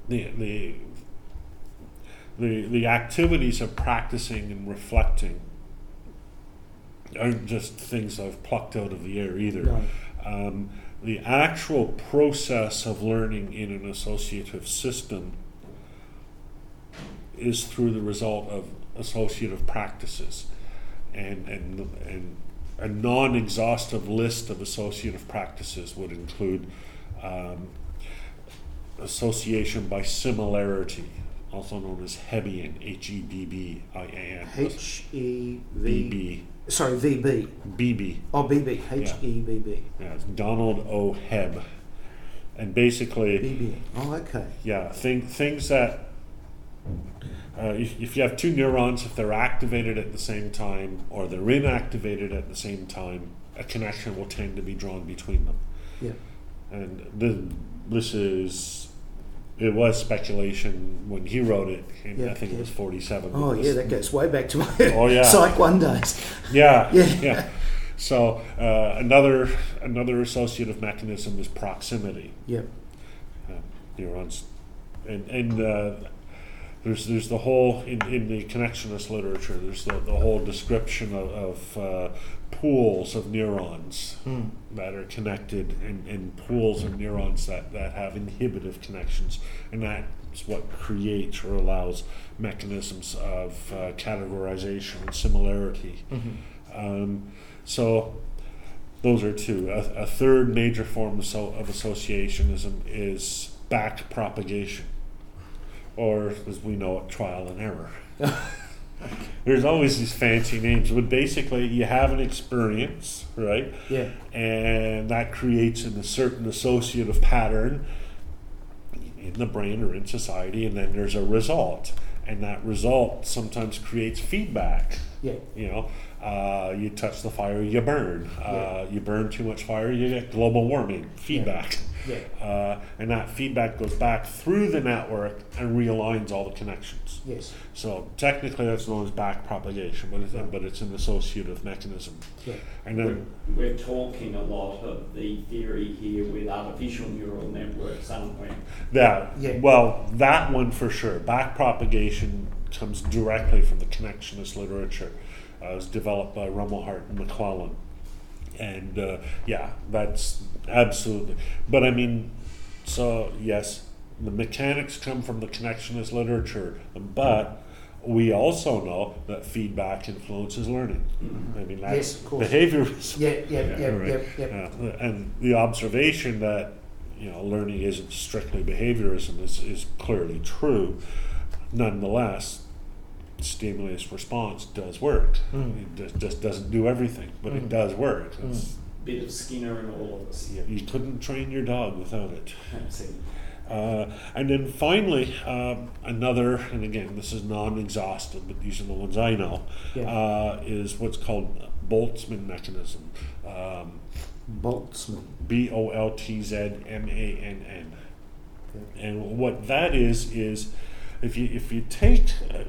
the activities of practicing and reflecting aren't just things I've plucked out of the air either. No. The actual process of learning in an associative system is through the result of associative practices, and a non-exhaustive list of associative practices would include association by similarity, also known as Hebbian, H-E-B-B-I-A-N. H-E-V... Sorry, V-B. B-B. Oh, B-B. H-E-B-B. Yeah, it's Donald O. Hebb. And basically... B-B. Oh, okay. Yeah, things that... if you have two neurons, if they're activated at the same time or they're inactivated at the same time, a connection will tend to be drawn between them. Yeah. And this is... It was speculation when he wrote it. I think it was 47. Oh, yeah, that goes way back to my Psych 1 days. Yeah. So another associative mechanism is proximity. Yep. Neurons, and there's the whole in the connectionist literature. There's the whole description of pools of neurons that are connected, and pools of neurons that have inhibitive connections, and that's what creates or allows mechanisms of categorization and similarity. So those are two. A third major form of associationism is back propagation, or as we know it, trial and error. There's always these fancy names, but basically you have an experience, right? Yeah. And that creates a certain associative pattern in the brain or in society, and then there's a result. And that result sometimes creates feedback. Yeah. You touch the fire, you burn. You burn too much fire, you get global warming. Feedback. Yeah. And that feedback goes back through the network and realigns all the connections. Yes. So technically that's known as back propagation, but it's an associative mechanism. Yeah. And then we're talking a lot of the theory here with artificial neural networks, aren't we? Well, that one for sure. Back propagation comes directly from the connectionist literature. It was developed by Rumelhart and McClellan. And that's absolutely. But I mean, so yes, the mechanics come from the connectionist literature, but we also know that feedback influences learning. I mean, that's behaviorism. Yeah. And the observation that learning isn't strictly behaviorism is clearly true. Nonetheless, stimulus response does work. It just doesn't do everything, but it does work. Bit of Skinner in all of us. Yeah, you couldn't train your dog without it. Absolutely. And then finally, another, and again, this is non-exhaustive, but these are the ones I know, is what's called Boltzmann mechanism. Boltzmann. Boltzmann. And what that is if you take,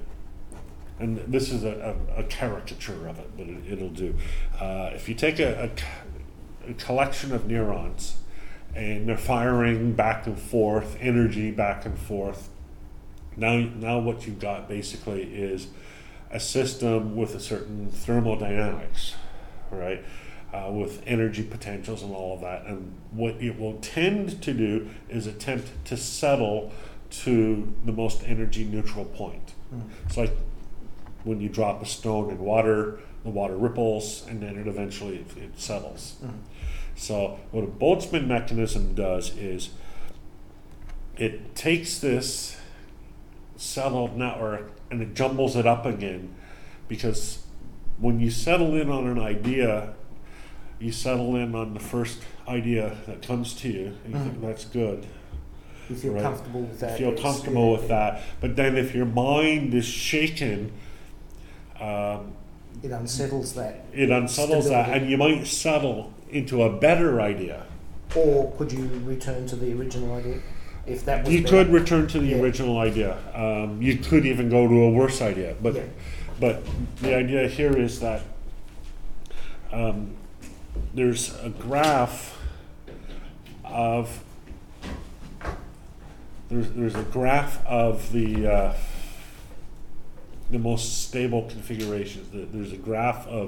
and this is a caricature of it, but it'll do. If you take a collection of neurons and they're firing back and forth, energy back and forth, now what you've got basically is a system with a certain thermodynamics, right? With energy potentials and all of that. And what it will tend to do is attempt to settle to the most energy neutral point. It's like when you drop a stone in water, the water ripples, and then it eventually it settles. So what a Boltzmann mechanism does is it takes this settled network and it jumbles it up again, because when you settle in on an idea, you settle in on the first idea that comes to you, and you think that's good. You feel comfortable with that. You feel comfortable with that. But then if your mind is shaken, it unsettles that. It unsettles that, and you might settle into a better idea. Or could you return to the original idea? If that was you better? could return to the original idea. You could even go to a worse idea. But the idea here is that there's a graph of there's a graph of the most stable configurations. There's a graph of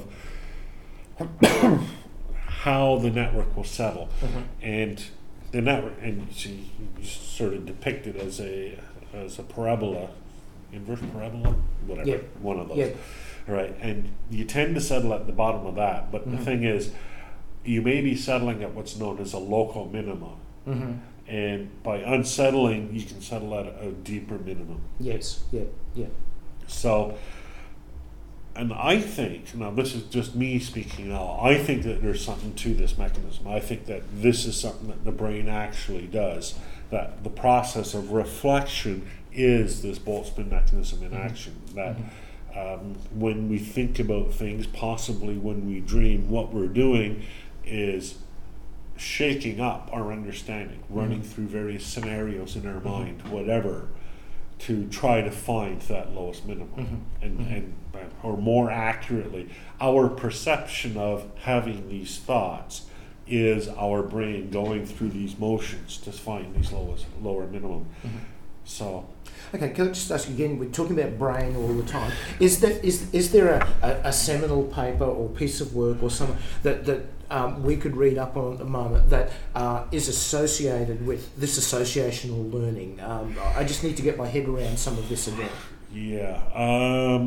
how the network will settle, and the network, and you sort of depict it as a parabola, inverse parabola, whatever, Yep. one of those, Yep. right? And you tend to settle at the bottom of that, but the thing is, you may be settling at what's known as a local minimum, and by unsettling, you can settle at a deeper minimum. Yes. Yeah. So, and I think, now this is just me speaking now, I think that there's something to this mechanism. I think that this is something that the brain actually does, that the process of reflection is this Boltzmann mechanism in action, that when we think about things, possibly when we dream, what we're doing is shaking up our understanding, running through various scenarios in our mind, whatever, to try to find that lowest minimum, and or more accurately, our perception of having these thoughts is our brain going through these motions to find these lower minimum. So, okay, can I just ask you again? We're talking about brain all the time. Is there a seminal paper or piece of work or something that we could read up on at the moment that is associated with this associational learning? I just need to get my head around some of this again. yeah.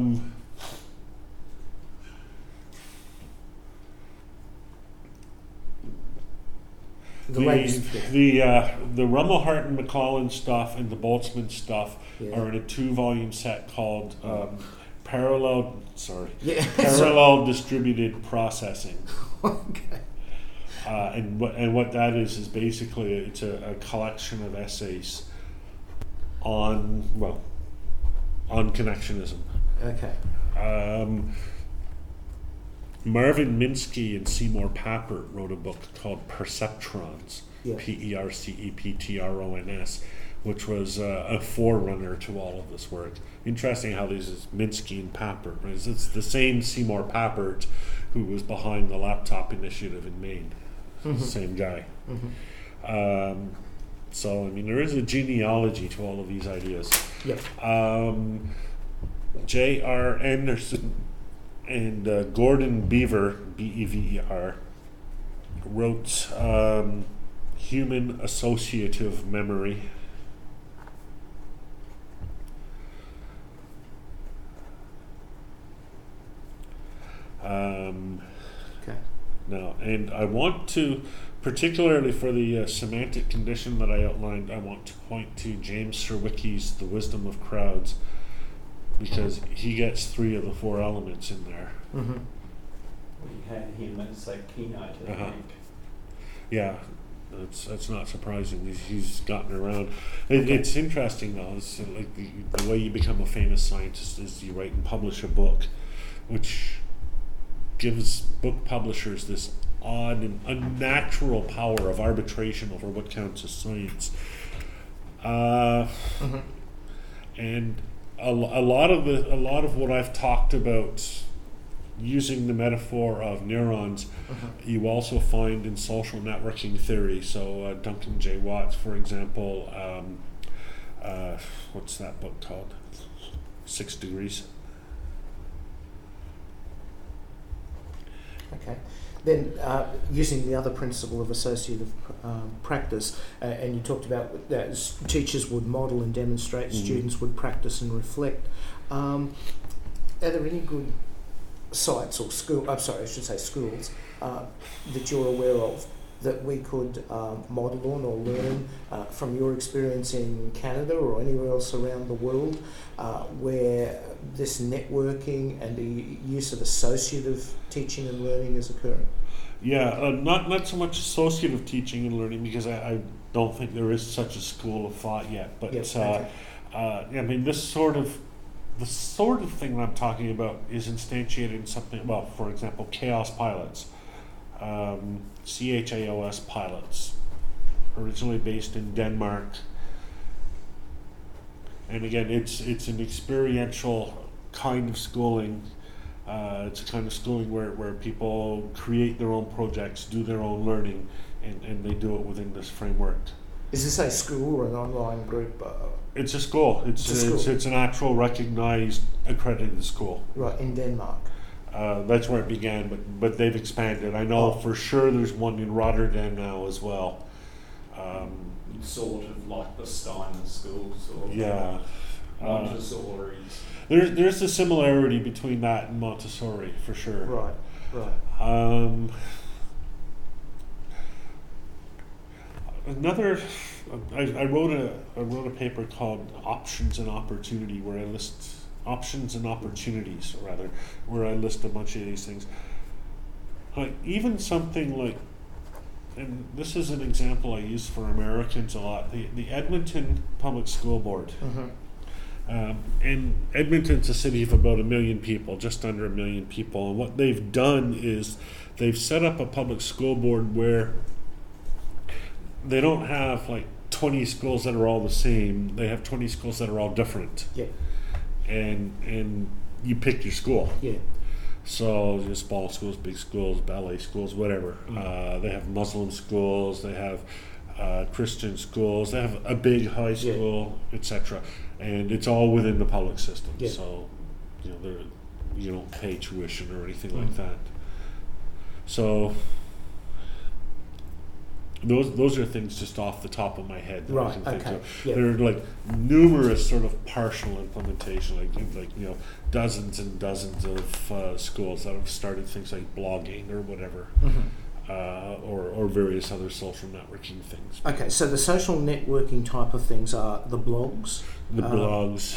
The Rumelhart and McCollin stuff and the Boltzmann stuff are in a 2-volume set called Parallel Distributed Processing. Okay. And what that is basically it's a collection of essays on connectionism. Okay. Marvin Minsky and Seymour Papert wrote a book called Perceptrons, Perceptrons, which was a forerunner to all of this work. Interesting how this is Minsky and Papert. Right? It's the same Seymour Papert who was behind the laptop initiative in Maine. Same guy. So, I mean, there is a genealogy to all of these ideas. Yep. J.R. Anderson and Gordon Beaver, Bever, wrote Human Associative Memory. Okay. Now, and I want to, particularly for the semantic condition that I outlined, I want to point to James Surowiecki's The Wisdom of Crowds, because he gets 3 of the 4 elements in there. We had him as a keynote, I think. Yeah, that's not surprising. He's gotten around. It's interesting though. It's like the way you become a famous scientist is you write and publish a book, which gives book publishers this odd and unnatural power of arbitration over what counts as science. And a lot of what I've talked about using the metaphor of neurons, you also find in social networking theory. So Duncan J. Watts, for example, what's that book called? 6 Degrees. Okay. Then using the other principle of associative practice, and you talked about that teachers would model and demonstrate, students would practice and reflect. Are there any good sites or schools that you're aware of that we could model on or learn from your experience in Canada or anywhere else around the world where this networking and the use of associative teaching and learning is occurring? Yeah, not so much associative teaching and learning, because I don't think there is such a school of thought yet. But I mean, the sort of thing that I'm talking about is instantiated in something. Well, for example, Chaos Pilots, CHAOS pilots, originally based in Denmark. And again, it's an experiential kind of schooling. It's a kind of schooling where people create their own projects, do their own learning, and they do it within this framework. Is this a school or an online group? It's a school. It's an actual recognised accredited school. Right, in Denmark. That's where it began, but they've expanded. I know for sure there's one in Rotterdam now as well. Sort of like the Steiner schools or Montessori's. There's a similarity between that and Montessori for sure. Right. I wrote a paper called Options and Opportunity, where I list options and opportunities, where I list a bunch of these things. Like even something like, and this is an example I use for Americans a lot, the Edmonton Public School Board. And Edmonton's a city of about 1 million people, just under 1 million people. And what they've done is they've set up a public school board where they don't have like 20 schools that are all the same. They have 20 schools that are all different. Yeah. And you pick your school. Yeah. So there's small schools, big schools, ballet schools, whatever. They have Muslim schools. They have Christian schools. They have a big high school, etc. And it's all within the public system. Yeah. So you don't pay tuition or anything like that. So those are things just off the top of my head that I can think of. Yeah. There are like numerous sort of partial implementation, like dozens and dozens of schools that have started things like blogging or whatever, or various other social networking things. Okay, so the social networking type of things are the blogs. The blogs.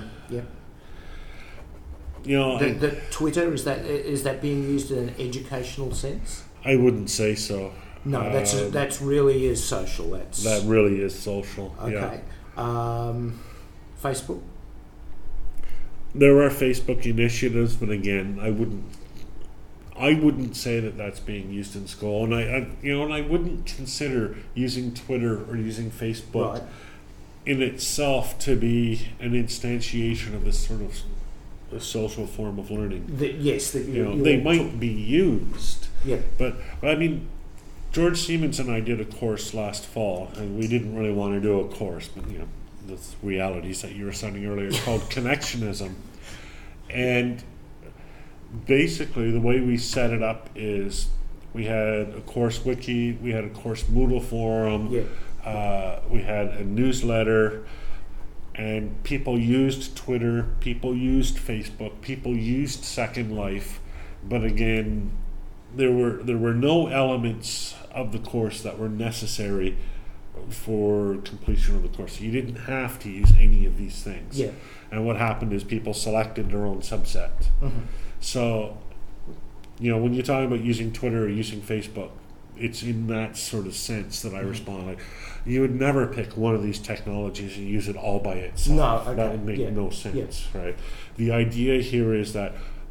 The Twitter, is that being used in an educational sense? I wouldn't say so. No, that's really is social. That really is social. Okay. Yeah. Facebook. There are Facebook initiatives, but again, I wouldn't say that that's being used in school, and I wouldn't consider using Twitter or using Facebook in itself to be an instantiation of this sort of a social form of learning. They might be used. Yeah. But I mean, George Siemens and I did a course last fall, and we didn't really want to do a course, but the realities that you were citing earlier, called Connectionism. And basically the way we set it up is we had a course wiki, we had a course Moodle forum, we had a newsletter, and people used Twitter, people used Facebook, people used Second Life, but again, there were no elements of the course that were necessary for completion of the course. You didn't have to use any of these things. Yeah. And what happened is people selected their own subset. So, when you're talking about using Twitter or using Facebook, it's in that sort of sense that I respond. Like, you would never pick one of these technologies and use it all by itself. No, okay. That would make no sense, right? The idea here is that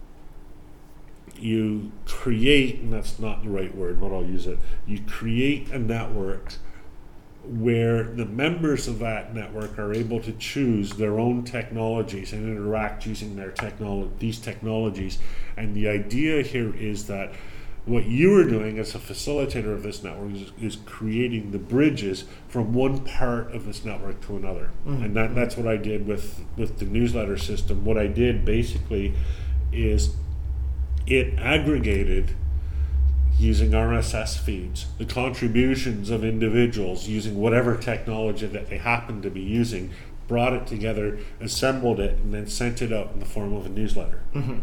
you create, and that's not the right word, but I'll use it, you create a network where the members of that network are able to choose their own technologies and interact using these technologies. And the idea here is that what you are doing as a facilitator of this network is creating the bridges from one part of this network to another. And that's what I did with the newsletter system. What I did basically is it aggregated, using RSS feeds, the contributions of individuals using whatever technology that they happened to be using, brought it together, assembled it, and then sent it out in the form of a newsletter.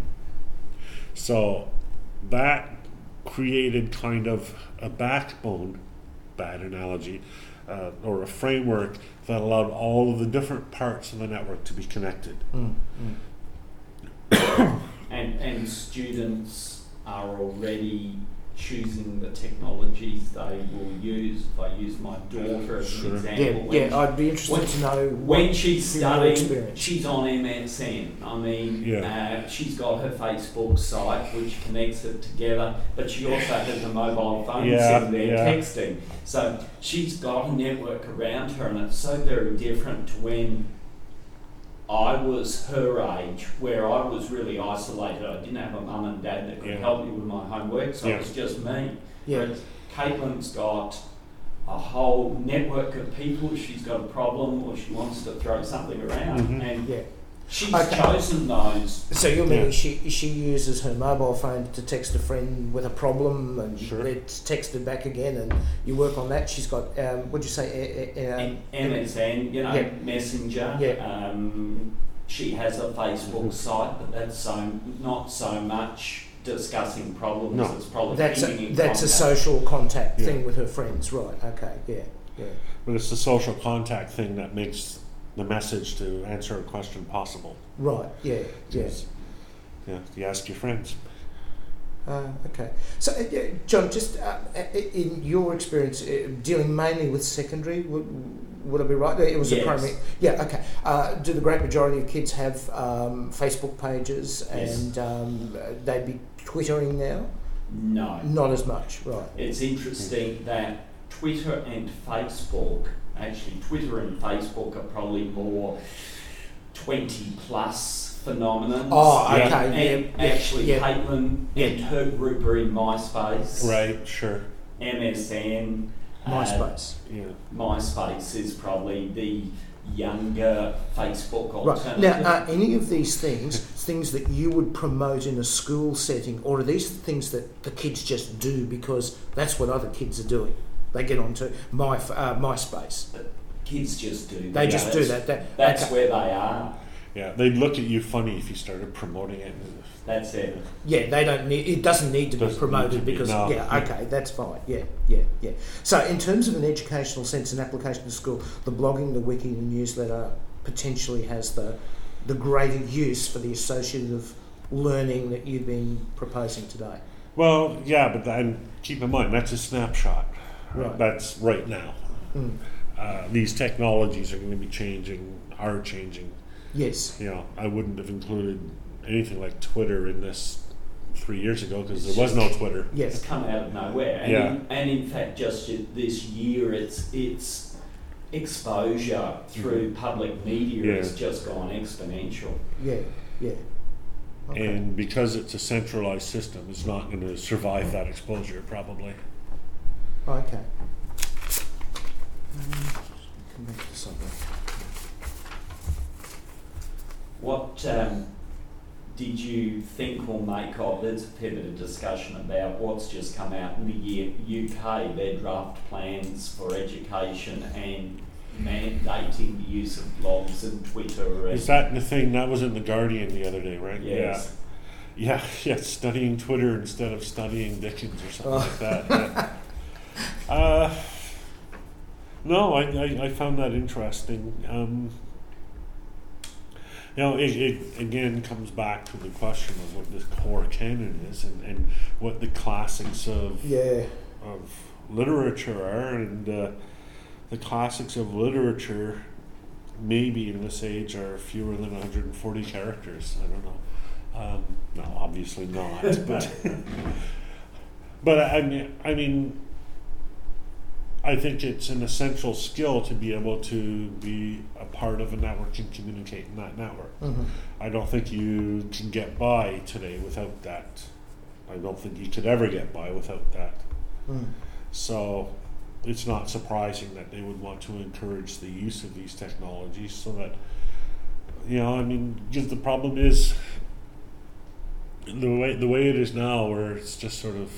So that created kind of a backbone, bad analogy, or a framework that allowed all of the different parts of the network to be connected. And students are already choosing the technologies they will use. If I use my daughter as an example. I'd be interested to know when she's studying, she's on MSN. I mean, she's got her Facebook site which connects it together, but she also has a mobile phone sitting there texting. So she's got a network around her, and it's so very different to when I was her age, where I was really isolated. I didn't have a mum and dad that could help me with my homework, so it was just me. Whereas Caitlin's got a whole network of people. She's got a problem or she wants to throw something around, and Yeah. she's Okay. chosen those. So you're meaning Yeah. she uses her mobile phone to text a friend with a problem, and Sure. it's texted back again, and you work on that. She's got what'd you say? MSN, you know, Yeah. Messenger. Yeah. She has a Facebook site, but that's not so much discussing problems. No. It's probably That's keeping in a contact. social contact Yeah. thing with her friends, right? Okay, yeah. But it's the social contact thing that makes the message to answer a question possible. Right, yeah. It's- Yeah, you ask your friends. Okay. So, John, just in your experience, dealing mainly with secondary, would I be right? It was Yes. a primary. Yeah. Okay. Do the great majority of kids have Facebook pages, Yes. and they'd be twittering now? No. Not as much, right? It's interesting that Twitter and Facebook, actually Twitter and Facebook are probably more 20 plus phenomenons. Oh, Yeah. okay. And actually yeah. Caitlin and her group are in MySpace. Right, sure. MSN. MySpace. Yeah. MySpace is probably the younger Facebook Right. alternative. Now, are any of these things that you would promote in a school setting, or are these things that the kids just do because that's what other kids are doing? They get onto MySpace. Kids just do. They just do that. That's okay. where they are. Yeah, they'd look at you funny if you started promoting it. That's it. Yeah, they don't need. It doesn't need to be Doesn't promoted need to be, because no. okay, that's fine. Yeah. So, in terms of an educational sense and application to school, the blogging, the wiki, the newsletter potentially has the greater use for the associative learning that you've been proposing today. Well, yeah, but then keep in mind that's a snapshot. Right. That's right now. Mm. These technologies are going to be are changing. Yes. You know, I wouldn't have included anything like Twitter in this 3 years ago because there was no Twitter. It's Yes. come out of nowhere. And, Yeah. and in fact, just this year, its exposure through public media Yeah. has just gone exponential. Yeah. Okay. And because it's a centralized system, it's not going to survive that exposure probably. Okay. Come back to something. What did you think or make of? There's a fair bit of discussion about what's just come out in the UK, their draft plans for education and mandating the use of blogs and Twitter. Is that the thing that was in the Guardian the other day, right? Yes. Yeah, studying Twitter instead of studying Dickens or something like that. Yeah. No, I found that interesting. You know, it again comes back to the question of what this core canon is and what the classics of literature are, and the classics of literature maybe in this age are fewer than 140 characters. I don't know. No, obviously not. But I mean, I think it's an essential skill to be able to be a part of a network and communicate in that network. Mm-hmm. I don't think you can get by today without that. I don't think you could ever get by without that. Mm. So it's not surprising that they would want to encourage the use of these technologies so that, you know, I mean, because the problem is the way it is now, where it's just sort of,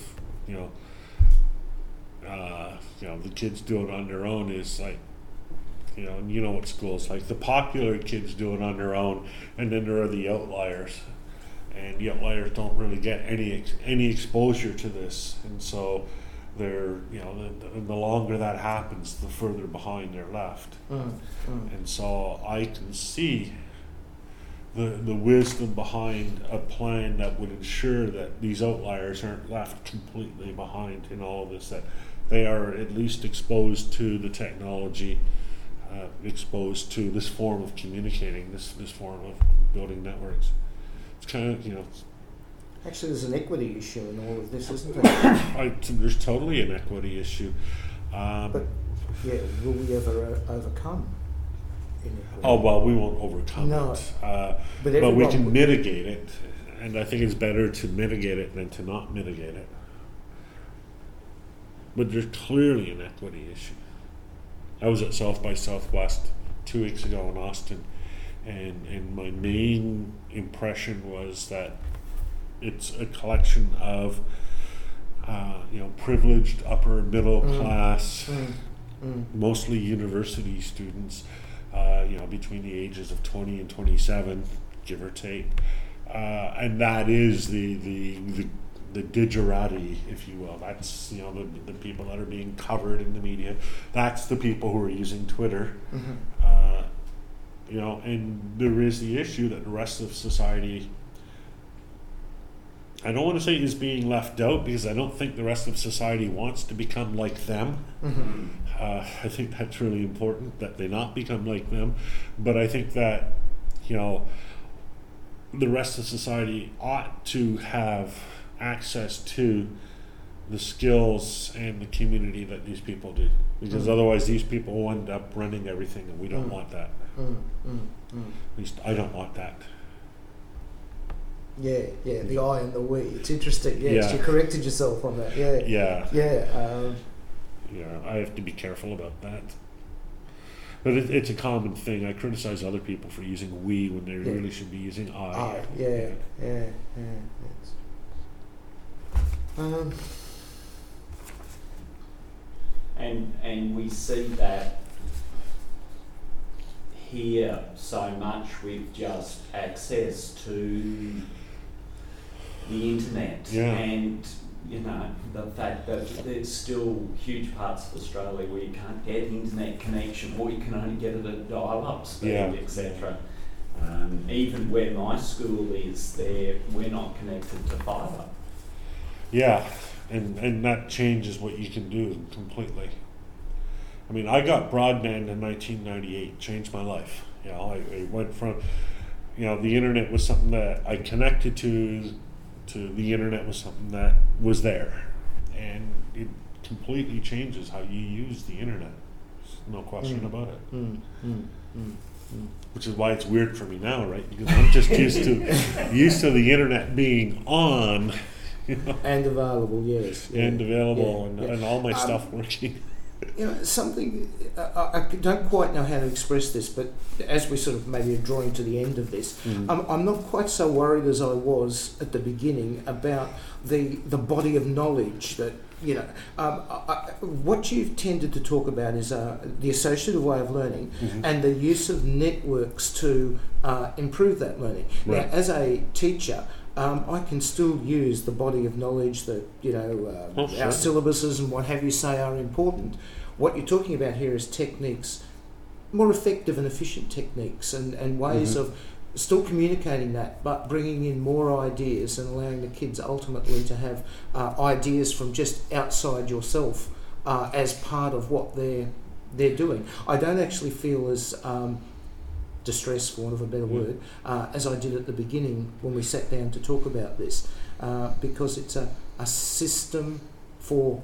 the kids do it on their own is like, and you know what school's like. The popular kids do it on their own, and then there are the outliers, and the outliers don't really get any exposure to this, and so they're, the longer that happens, the further behind they're left. And so I can see the wisdom behind a plan that would ensure that these outliers aren't left completely behind in all of this, that they are at least exposed to the technology, exposed to this form of communicating, this form of building networks. It's kind of, Actually, there's an equity issue in all of this, isn't there? there's totally an equity issue. But yeah, will we ever overcome inequity? Oh, well, we won't overcome No. it. But But we everyone can would- mitigate it, and I think it's better to mitigate it than to not mitigate it. But there's clearly an equity issue. I was at South by Southwest 2 weeks ago in Austin, and my main impression was that it's a collection of privileged upper middle class, mostly university students, between the ages of 20 and 27, give or take, and that is the digerati, if you will. That's the people that are being covered in the media. That's the people who are using Twitter. And there is the issue that the rest of society, I don't want to say is being left out, because I don't think the rest of society wants to become like them. I think that's really important, that they not become like them. But I think that, the rest of society ought to have access to the skills and the community that these people do. Because otherwise these people will end up running everything, and we don't want that. At least I don't want that. Yeah, the I and the we. It's interesting. Yes, you corrected yourself on that. I have to be careful about that. But it's a common thing. I criticize other people for using we when they really should be using I. And we see that here so much with just access to the internet, and the fact that there's still huge parts of Australia where you can't get internet connection, or you can only get it at dial-up speed, etc. Even where my school is, we're not connected to fibre. Yeah, and that changes what you can do completely. I mean, I got broadband in 1998, changed my life. I went from, the internet was something that I connected to the internet was something that was there. And it completely changes how you use the internet. There's no question about it. Which is why it's weird for me now, right? Because I'm just used to the internet being on. And available, yes. And available, and all my stuff working. Something, I don't quite know how to express this, but as we sort of maybe are drawing to the end of this, I'm not quite so worried as I was at the beginning about the body of knowledge that, what you've tended to talk about is the associative way of learning and the use of networks to improve that learning. Right. Now, as a teacher, I can still use the body of knowledge that, our syllabuses and what have you say are important. What you're talking about here is techniques, more effective and efficient techniques and ways of still communicating that, but bringing in more ideas and allowing the kids ultimately to have ideas from just outside yourself as part of what they're doing. I don't actually feel as distressed, for want of a better word, as I did at the beginning when we sat down to talk about this, because it's a system for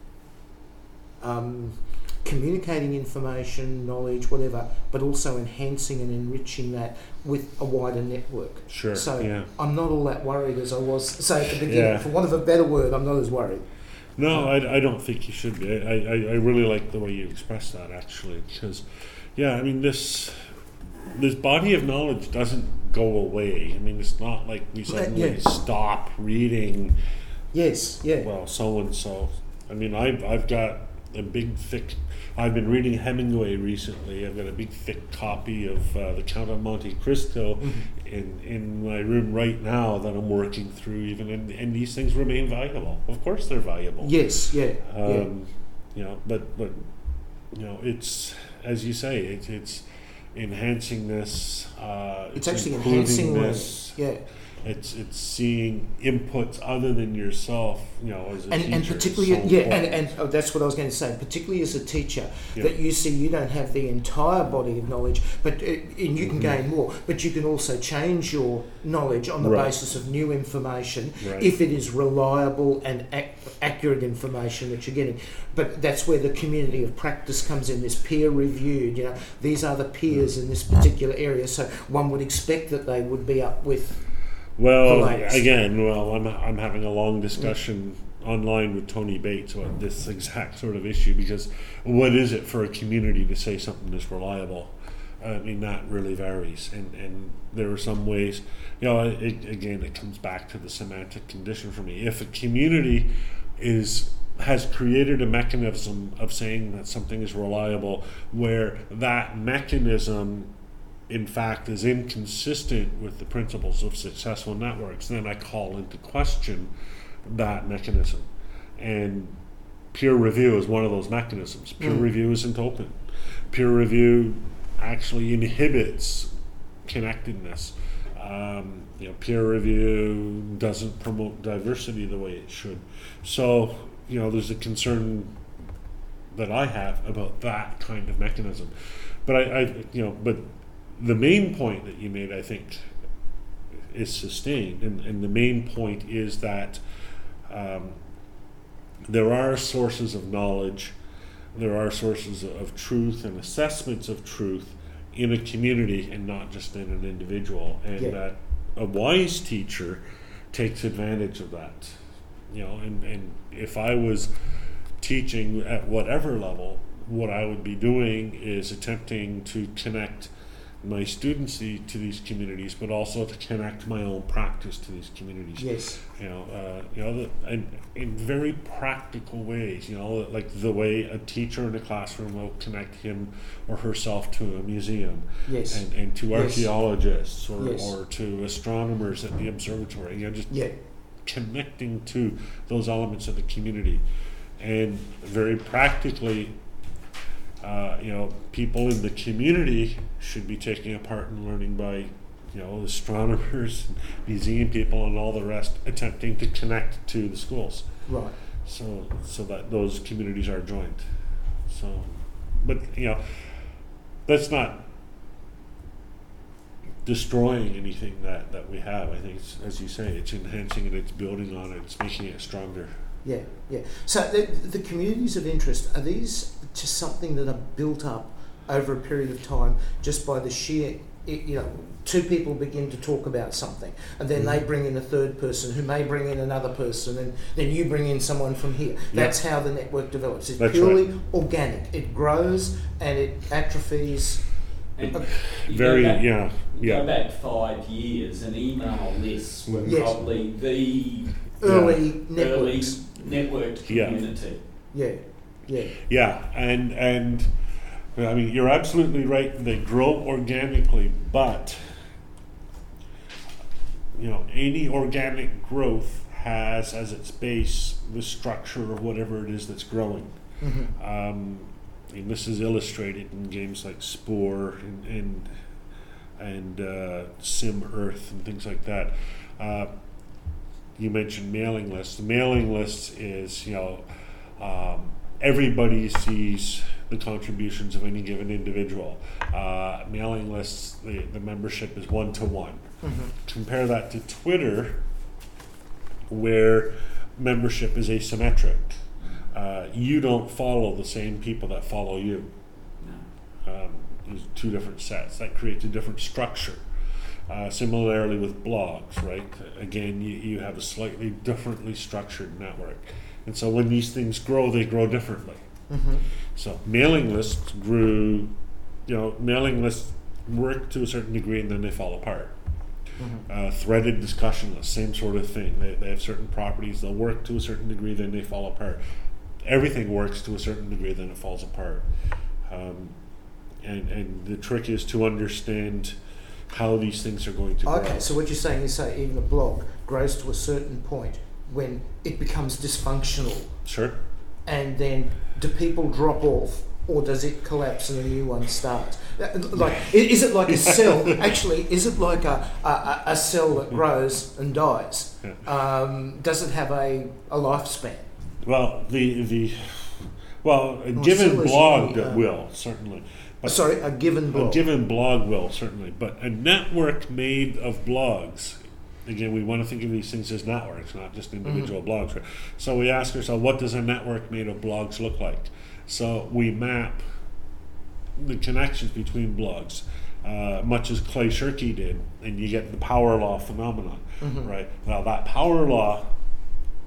communicating information, knowledge, whatever, but also enhancing and enriching that with a wider network. Sure. So I'm not all that worried as I was, say, at the beginning. For want of a better word, I'm not as worried. No, I don't think you should be. I really like the way you expressed that, actually, because, I mean, this body of knowledge doesn't go away. I mean, it's not like we suddenly stop reading. Yes, yeah. Well, so and so. I mean, I've got a big thick. I've been reading Hemingway recently. I've got a big thick copy of The Count of Monte Cristo in my room right now that I'm working through. Even and these things remain valuable. Of course, they're valuable. Yes, yeah. But it's, as you say, it's enhancing this. It's actually enhancing this. It's seeing inputs other than yourself, as a teacher. And particularly, and that's what I was going to say. Particularly as a teacher, that you see, you don't have the entire body of knowledge, but and you can gain more. But you can also change your knowledge on the basis of new information, if it is reliable and accurate information that you're getting. But that's where the community of practice comes in. This peer reviewed. These are the peers in this particular area, so one would expect that they would be up with. Well, again, I'm having a long discussion online with Tony Bates about this exact sort of issue, because what is it for a community to say something is reliable? I mean, that really varies, and there are some ways, it comes back to the semantic condition for me. If a community has created a mechanism of saying that something is reliable where that mechanism in fact is inconsistent with the principles of successful networks, then I call into question that mechanism. And peer review is one of those mechanisms. Peer review isn't open. Peer review actually inhibits connectedness. Peer review doesn't promote diversity the way it should. So, there's a concern that I have about that kind of mechanism. But but the main point that you made, I think, is sustained, and the main point is that there are sources of knowledge, there are sources of truth and assessments of truth in a community and not just in an individual, and that a wise teacher takes advantage of that. And if I was teaching at whatever level, what I would be doing is attempting to connect my students to these communities, but also to connect my own practice to these communities. Yes. And in very practical ways. Like the way a teacher in a classroom will connect him or herself to a museum. Yes. And to archaeologists or, Yes. or to astronomers at the observatory. Connecting to those elements of the community, and very practically. People in the community should be taking a part in learning by, astronomers, museum people, and all the rest, attempting to connect to the schools. Right. So that those communities are joined. So, but that's not destroying anything that we have. I think it's, as you say, it's enhancing it, it's building on it, it's making it stronger. Yeah. So the communities of interest, are these just something that are built up over a period of time just by the sheer, two people begin to talk about something, and then they bring in a third person who may bring in another person, and then you bring in someone from here. That's how the network develops. It's purely organic. It grows and it atrophies. And Go back 5 years, and email lists were probably the early networked community. And I mean, you're absolutely right. They grow organically, but any organic growth has as its base the structure of whatever it is that's growing. And this is illustrated in games like Spore and Sim Earth and things like that. You mentioned mailing lists. The mailing list is, everybody sees the contributions of any given individual. Mailing lists, the membership is 1-to-1. Compare that to Twitter, where membership is asymmetric. You don't follow the same people that follow you. There's two different sets. That creates a different structure. Similarly with blogs, right? Again, you have a slightly differently structured network. And so when these things grow, they grow differently. So mailing lists grew, mailing lists work to a certain degree and then they fall apart. Threaded discussion lists, same sort of thing. They have certain properties, they'll work to a certain degree, then they fall apart. Everything works to a certain degree, then it falls apart. And the trick is to understand how these things are going to grow. Okay, so what you're saying is, say, even a blog grows to a certain point when it becomes dysfunctional. Sure. And then do people drop off, or does it collapse and a new one starts? Like, is it like a cell? Actually, is it like a cell that grows and dies? Does it have a lifespan? Well, a given blog will, certainly. A given blog. A given blog will, certainly. But a network made of blogs, again, we want to think of these things as networks, not just individual blogs. Right? So we ask ourselves, what does a network made of blogs look like? So we map the connections between blogs, much as Clay Shirky did, and you get the power law phenomenon, right? Now that power law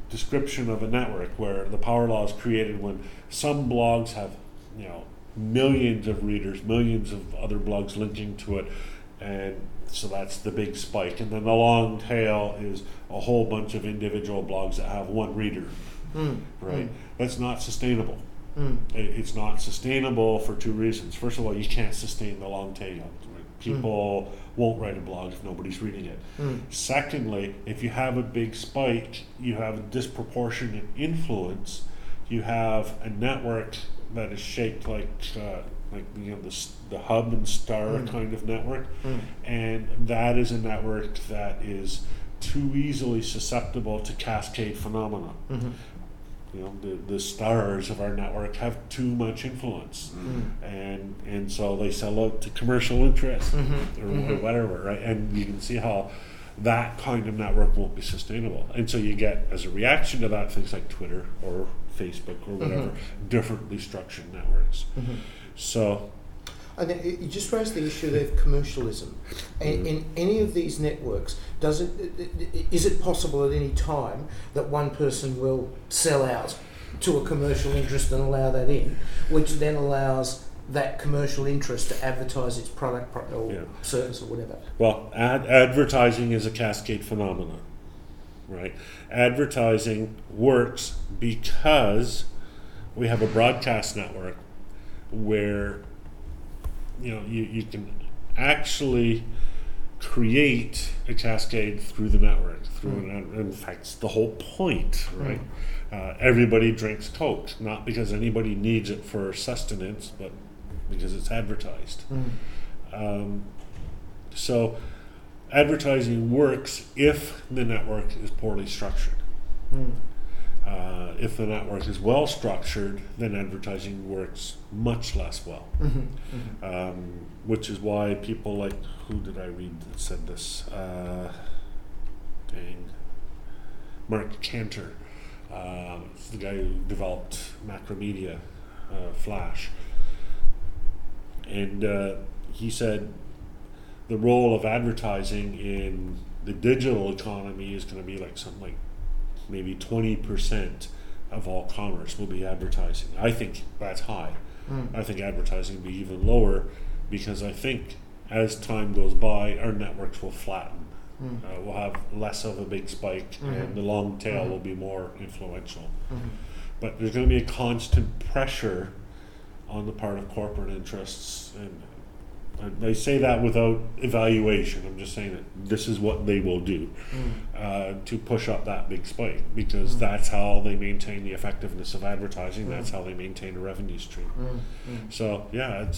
description of a network where the power law is created when some blogs have, millions of readers, millions of other blogs linking to it, and so that's the big spike. And then the long tail is a whole bunch of individual blogs that have one reader, right? That's not sustainable. It's not sustainable for two reasons. First of all, you can't sustain the long tail. Right? People won't write a blog if nobody's reading it. Secondly, if you have a big spike, you have a disproportionate influence. You have a network that is shaped like the hub and star kind of network, and that is a network that is too easily susceptible to cascade phenomena. The stars of our network have too much influence, and so they sell out to commercial interests or whatever, right? And you can see how that kind of network won't be sustainable. And so you get, as a reaction to that, things like Twitter or Facebook or whatever, differently structured networks. So, and you just raised the issue of commercialism. In any of these networks, is it possible at any time that one person will sell out to a commercial interest and allow that in, which then allows that commercial interest to advertise its product or service or whatever? Well, advertising is a cascade phenomenon, right? Advertising works because we have a broadcast network where you can actually create a cascade through the network. In fact, it's the whole point, right? Everybody drinks Coke, not because anybody needs it for sustenance, but because it's advertised. So advertising works if the network is poorly structured. If the network is well structured, then advertising works much less well. Which is why people like, who did I read that said this? Mark Cantor. It's the guy who developed Macromedia, Flash. And he said the role of advertising in the digital economy is going to be like something like maybe 20% of all commerce will be advertising. I think that's high. I think advertising will be even lower, because I think as time goes by, our networks will flatten. We'll have less of a big spike, and the long tail will be more influential. But there's going to be a constant pressure on the part of corporate interests, and I say that without evaluation. I'm just saying that this is what they will do to push up that big spike, because that's how they maintain the effectiveness of advertising. That's how they maintain a revenue stream. So it's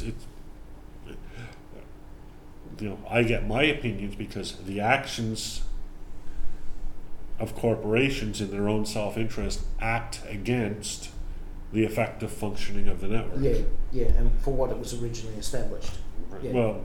I get my opinions because the actions of corporations in their own self-interest act against the effective functioning of the network. And for what it was originally established. Well,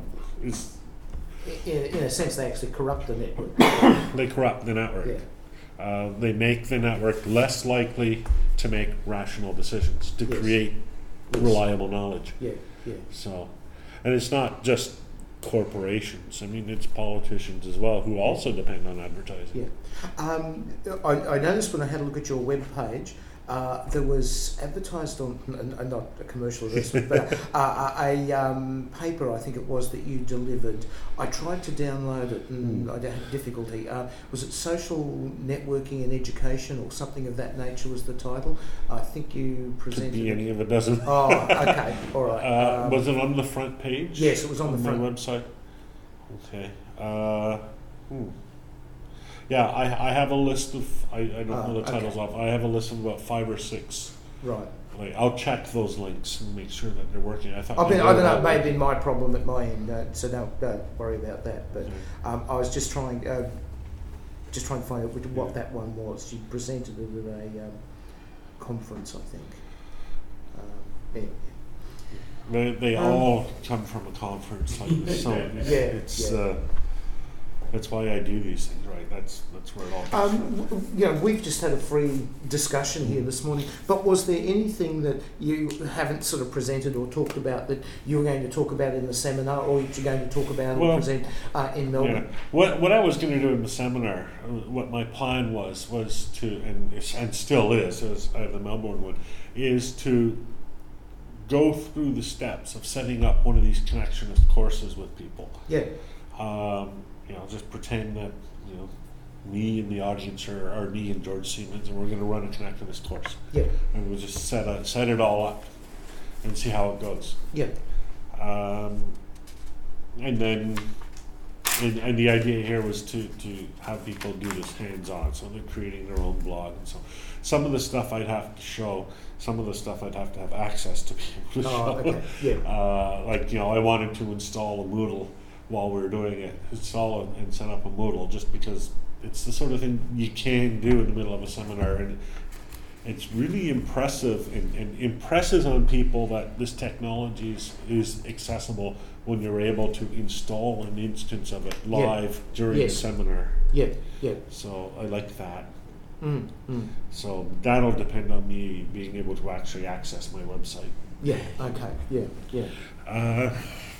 in a sense, they actually corrupt the network. They corrupt the network. They make the network less likely to make rational decisions, to create reliable knowledge. So, and it's not just corporations. I mean, it's politicians as well who also depend on advertising. I noticed when I had a look at your web page, there was advertised on, not a commercial investment, but a paper, I think it was, that you delivered. I tried to download it and I had difficulty. Was it Social Networking and Education or something of that nature was the title? I think you presented. Could be any of a dozen. Oh, okay, all right. Was it on the front page? Yes, it was on the front. My website. Okay. Yeah, I have a list of, I don't know the titles off. I have a list of about 5 or 6. Right. Like, I'll check those links and make sure that they're working. I don't know, it may have been my problem at my end, so don't worry about that. But I was just trying to find out what that one was. You presented it at a conference, I think. They all come from a conference like this, so it's That's why I do these things, right? That's where it all comes from. We've just had a free discussion here this morning, but was there anything that you haven't sort of presented or talked about that you were going to talk about in the seminar, or you're going to talk about and present in Melbourne? Yeah. What I was going to do in the seminar, what my plan was to, and still is, as I have the Melbourne one, is to go through the steps of setting up one of these connectionist courses with people. Yeah. Just pretend that, me and the audience are me and George Siemens, and we're going to run a connectionist course. Yeah. And we'll just set it all up and see how it goes. Yeah. And then, and the idea here was to have people do this hands-on, so they're creating their own blog and so. Some of the stuff I'd have to show, some of the stuff I'd have to have access to be able to show. Okay. Yeah. I wanted to install a Moodle while we were doing it, install and set up a Moodle, just because it's the sort of thing you can do in the middle of a seminar, and it's really impressive and impresses on people that this technology is accessible when you're able to install an instance of it live during the seminar. Yeah, yeah. So I like that. So that'll depend on me being able to actually access my website. Yeah, okay, yeah.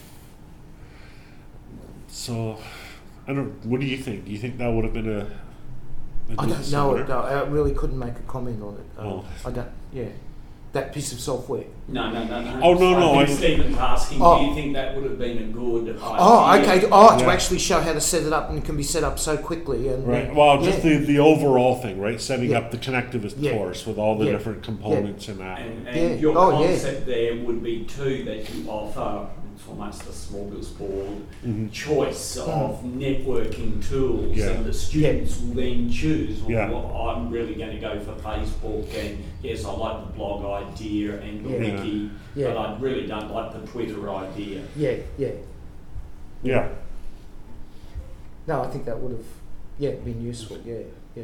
So, what do you think? Do you think that would have been a I don't know. I really couldn't make a comment on it. I don't. Yeah, that piece of software. No. Oh no! I think Stephen's asking. Do you think that would have been a good idea? Okay. To actually show how to set it up, and it can be set up so quickly. And right. Well, just the overall thing, right? Setting up the connectivist course with all the different components in that. And your concept there would be too that you offer. It's almost a smorgasbord choice of networking tools, and the students will then choose. Well, I'm really going to go for Facebook, and yes, I like the blog idea and the wiki, but I really don't like the Twitter idea. Yeah. No, I think that would have been useful. Yeah.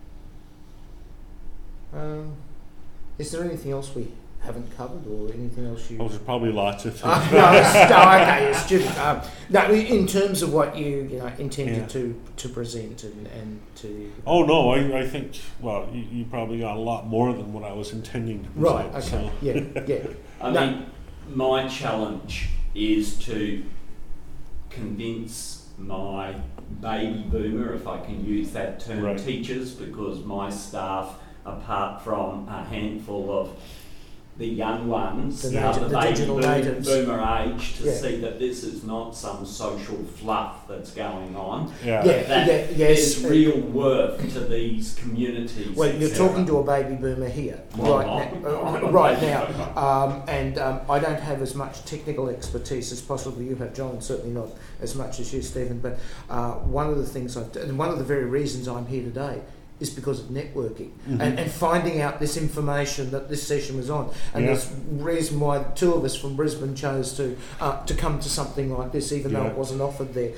Is there anything else we haven't covered, or anything else you? Oh, there's probably lots of things. Okay, stupid. No, in terms of what you intended to present and to. Oh no, I think you probably got a lot more than what I was intending to present. Right. Okay. So. Yeah. I mean, my challenge is to convince my baby boomer, if I can use that term, teachers, because my staff, apart from a handful of the young ones, the baby boomer age, to see that this is not some social fluff that's going on. There's real worth to these communities. Well, you're talking to a baby boomer here right now, and I don't have as much technical expertise as possibly you have, John, and certainly not as much as you, Stephen. But one of the things and one of the very reasons I'm here today is because of networking and finding out this information that this session was on, and there's reason why the two of us from Brisbane chose to come to something like this, even though it wasn't offered there.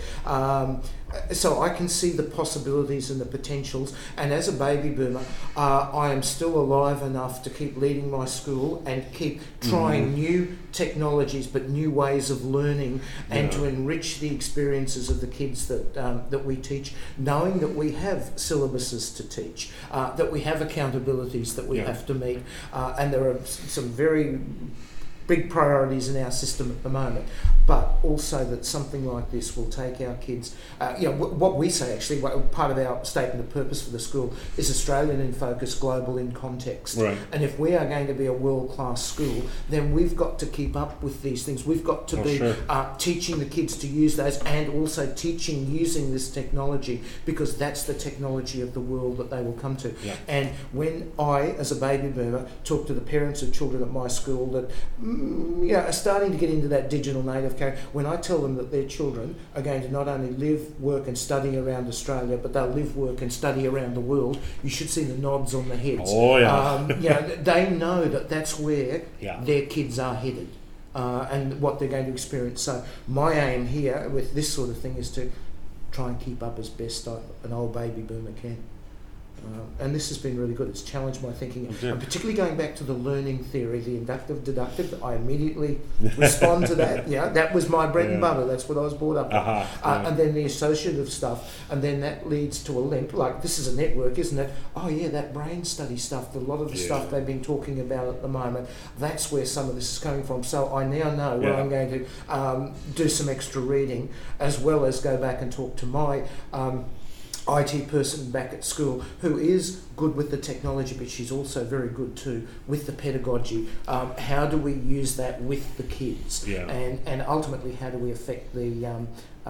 So I can see the possibilities and the potentials, and as a baby boomer, I am still alive enough to keep leading my school and keep trying new technologies, but new ways of learning, and to enrich the experiences of the kids that we teach, knowing that we have syllabuses to teach, that we have accountabilities that we have to meet, and there are some very big priorities in our system at the moment, but also that something like this will take our kids, what we say actually, part of our statement of purpose for the school is Australian in focus, global in context. Right. And if we are going to be a world-class school, then we've got to keep up with these things. We've got to be teaching the kids to use those, and also teaching using this technology, because that's the technology of the world that they will come to. Yeah. And when I, as a baby boomer, talk to the parents of children at my school that are starting to get into that digital native character, when I tell them that their children are going to not only live, work and study around Australia, but they'll live, work and study around the world, you should see the nods on the heads. Oh yeah. They know that that's where their kids are headed, and what they're going to experience. So my aim here with this sort of thing is to try and keep up as best an old baby boomer can. And this has been really good. It's challenged my thinking, and particularly going back to the learning theory, the inductive, deductive. I immediately respond to that. Yeah, that was my bread and butter. That's what I was brought up with. And then the associative stuff, and then that leads to a link. Like, this is a network, isn't it? Oh yeah, that brain study stuff. A lot of the stuff they've been talking about at the moment. That's where some of this is coming from. So I now know where I'm going to do some extra reading, as well as go back and talk to my IT person back at school who is good with the technology, but she's also very good too with the pedagogy. How do we use that with the kids? And ultimately, how do we affect the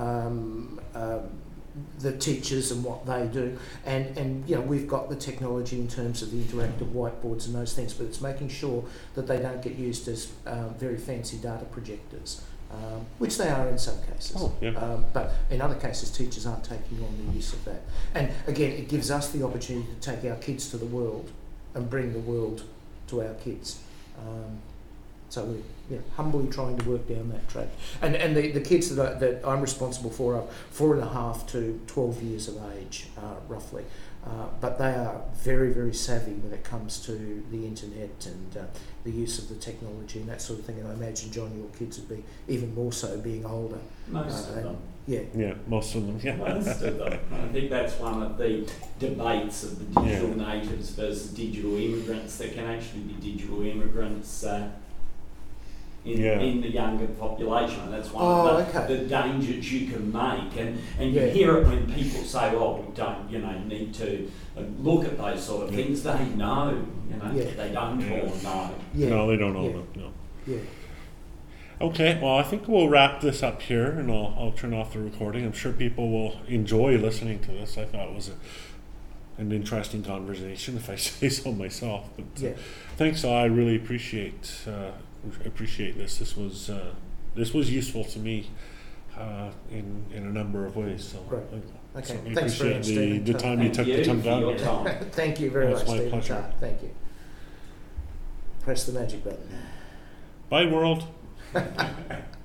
teachers and what they do? And you know, we've got the technology in terms of the interactive whiteboards and those things, but it's making sure that they don't get used as very fancy data projectors. Which they are in some cases, but in other cases teachers aren't taking on the use of that. And again, it gives us the opportunity to take our kids to the world and bring the world to our kids. So we're humbly trying to work down that track. And the kids that I'm responsible for are 4.5 to 12 years of age, roughly. But they are very, very savvy when it comes to the internet and the use of the technology and that sort of thing. And I imagine, John, your kids would be even more so being older. Most of them. Yeah, most of them. Yeah. Most of them. I think that's one of the debates of the digital natives versus digital immigrants. There can actually be digital immigrants in the younger population, and that's one of the dangers you can make. And you hear it when people say, "Oh, we don't, need to look at those sort of things." They know, they don't all know. No, they don't all know. No. Yeah. Okay, well, I think we'll wrap this up here, and I'll turn off the recording. I'm sure people will enjoy listening to this. I thought it was an interesting conversation, if I say so myself. But thanks, I really appreciate this. This was useful to me in a number of ways. So, great. Okay. So I Thanks very much, Stephen. The time you took to come down here. Thank you very much, It's my Stephen. pleasure. Thank you. Press the magic button. Bye, world.